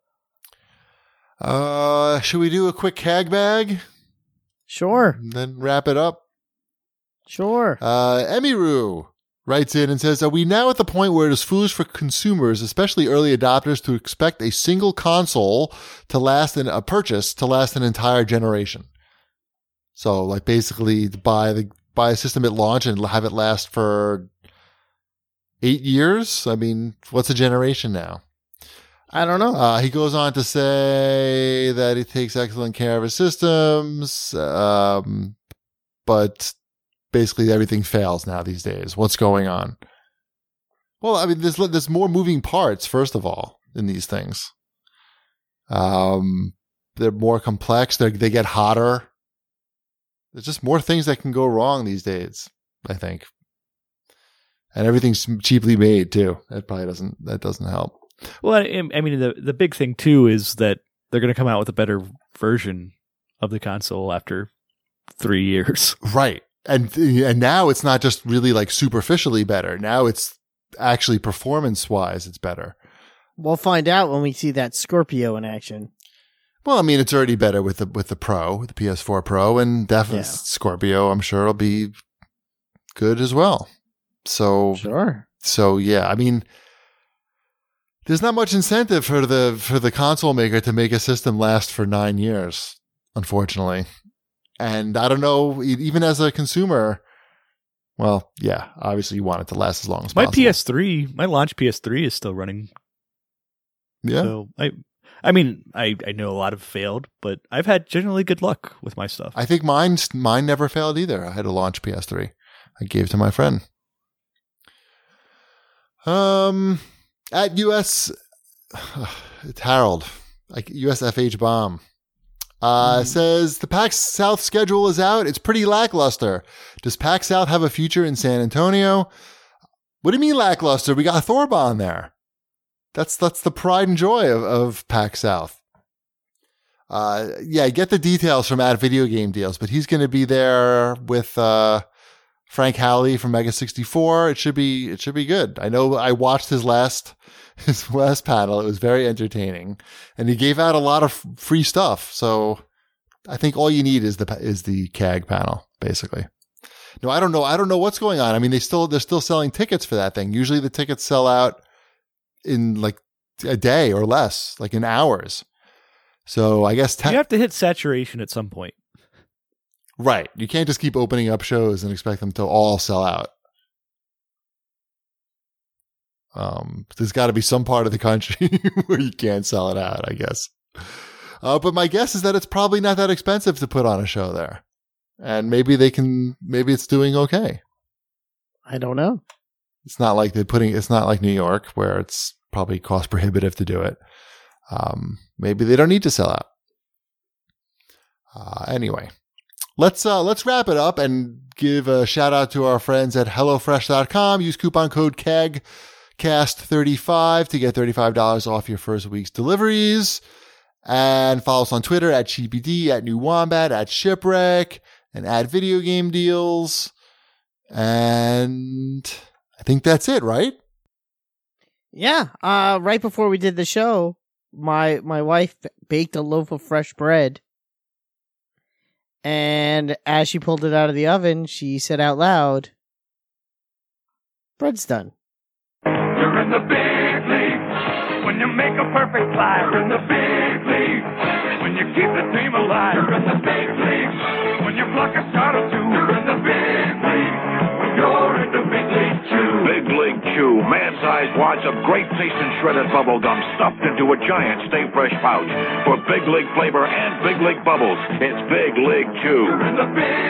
Should we do a quick CAG bag? Sure. And then wrap it up? Sure. Emiru writes in and says, are we now at the point where it is foolish for consumers, especially early adopters, to expect a single console to last an entire generation? So, like, basically buy a system at launch and have it last for 8 years? I mean, what's a generation now? I don't know. He goes on to say that he takes excellent care of his systems, but basically everything fails now these days. What's going on? Well, I mean, there's more moving parts, first of all, in these things. They're more complex. They get hotter. There's just more things that can go wrong these days, I think. And everything's cheaply made too. That doesn't help. Well, I mean, the big thing too is that they're going to come out with a better version of the console after 3 years. Right. And now it's not just really like superficially better. Now it's actually performance-wise, it's better. We'll find out when we see that Scorpio in action. Well, I mean, it's already better with the Pro, with the PS4 Pro, and definitely Scorpio, I'm sure, will be good as well. So sure. So yeah, I mean, there's not much incentive for the console maker to make a system last for 9 years, unfortunately. And I don't know, even as a consumer, well, yeah, obviously you want it to last as long as possible. My launch PS3 is still running. Yeah. So I mean, I know a lot have failed, but I've had generally good luck with my stuff. I think mine never failed either. I had a launch PS3. I gave to my friend. At US, it's Harold, like USFH Bomb, says the PAX South schedule is out. It's pretty lackluster. Does PAX South have a future in San Antonio? What do you mean lackluster? We got Thorbon there. That's the pride and joy of PAX South. Get the details from at Video Game Deals, but he's going to be there with Frank Howley from Mega 64. It should be good. I know I watched his last panel. It was very entertaining, and he gave out a lot of free stuff. So I think all you need is the CAG panel, basically. No, I don't know what's going on. I mean, they're still selling tickets for that thing. Usually the tickets sell out in like a day or less, like in hours. So I guess you have to hit saturation at some point. Right. You can't just keep opening up shows and expect them to all sell out. There's got to be some part of the country where you can't sell it out, I guess. But my guess is that it's probably not that expensive to put on a show there. And maybe it's doing okay. I don't know. It's not like it's not like New York where it's probably cost prohibitive to do it. Maybe they don't need to sell out. Anyway, let's wrap it up and give a shout out to our friends at HelloFresh.com. Use coupon code KEGCast35 to get $35 off your first week's deliveries. And follow us on Twitter at CheapyD, at New Wombat, at Shipwreck, and at Video Game Deals. And I think that's it, right? Yeah. Right before we did the show, my wife baked a loaf of fresh bread. And as she pulled it out of the oven, she said out loud, "Bread's done." You're in the big league when you make a perfect pie. You're in the big league when you keep the team alive. You're in the big league when you block a shot or two. You're in the big league when you're in the big league chew. Big League Chew, man-sized wads of great tasting shredded bubble gum stuffed into a giant Stay Fresh pouch. For Big League flavor and Big League bubbles, it's Big League Chew. You're in the big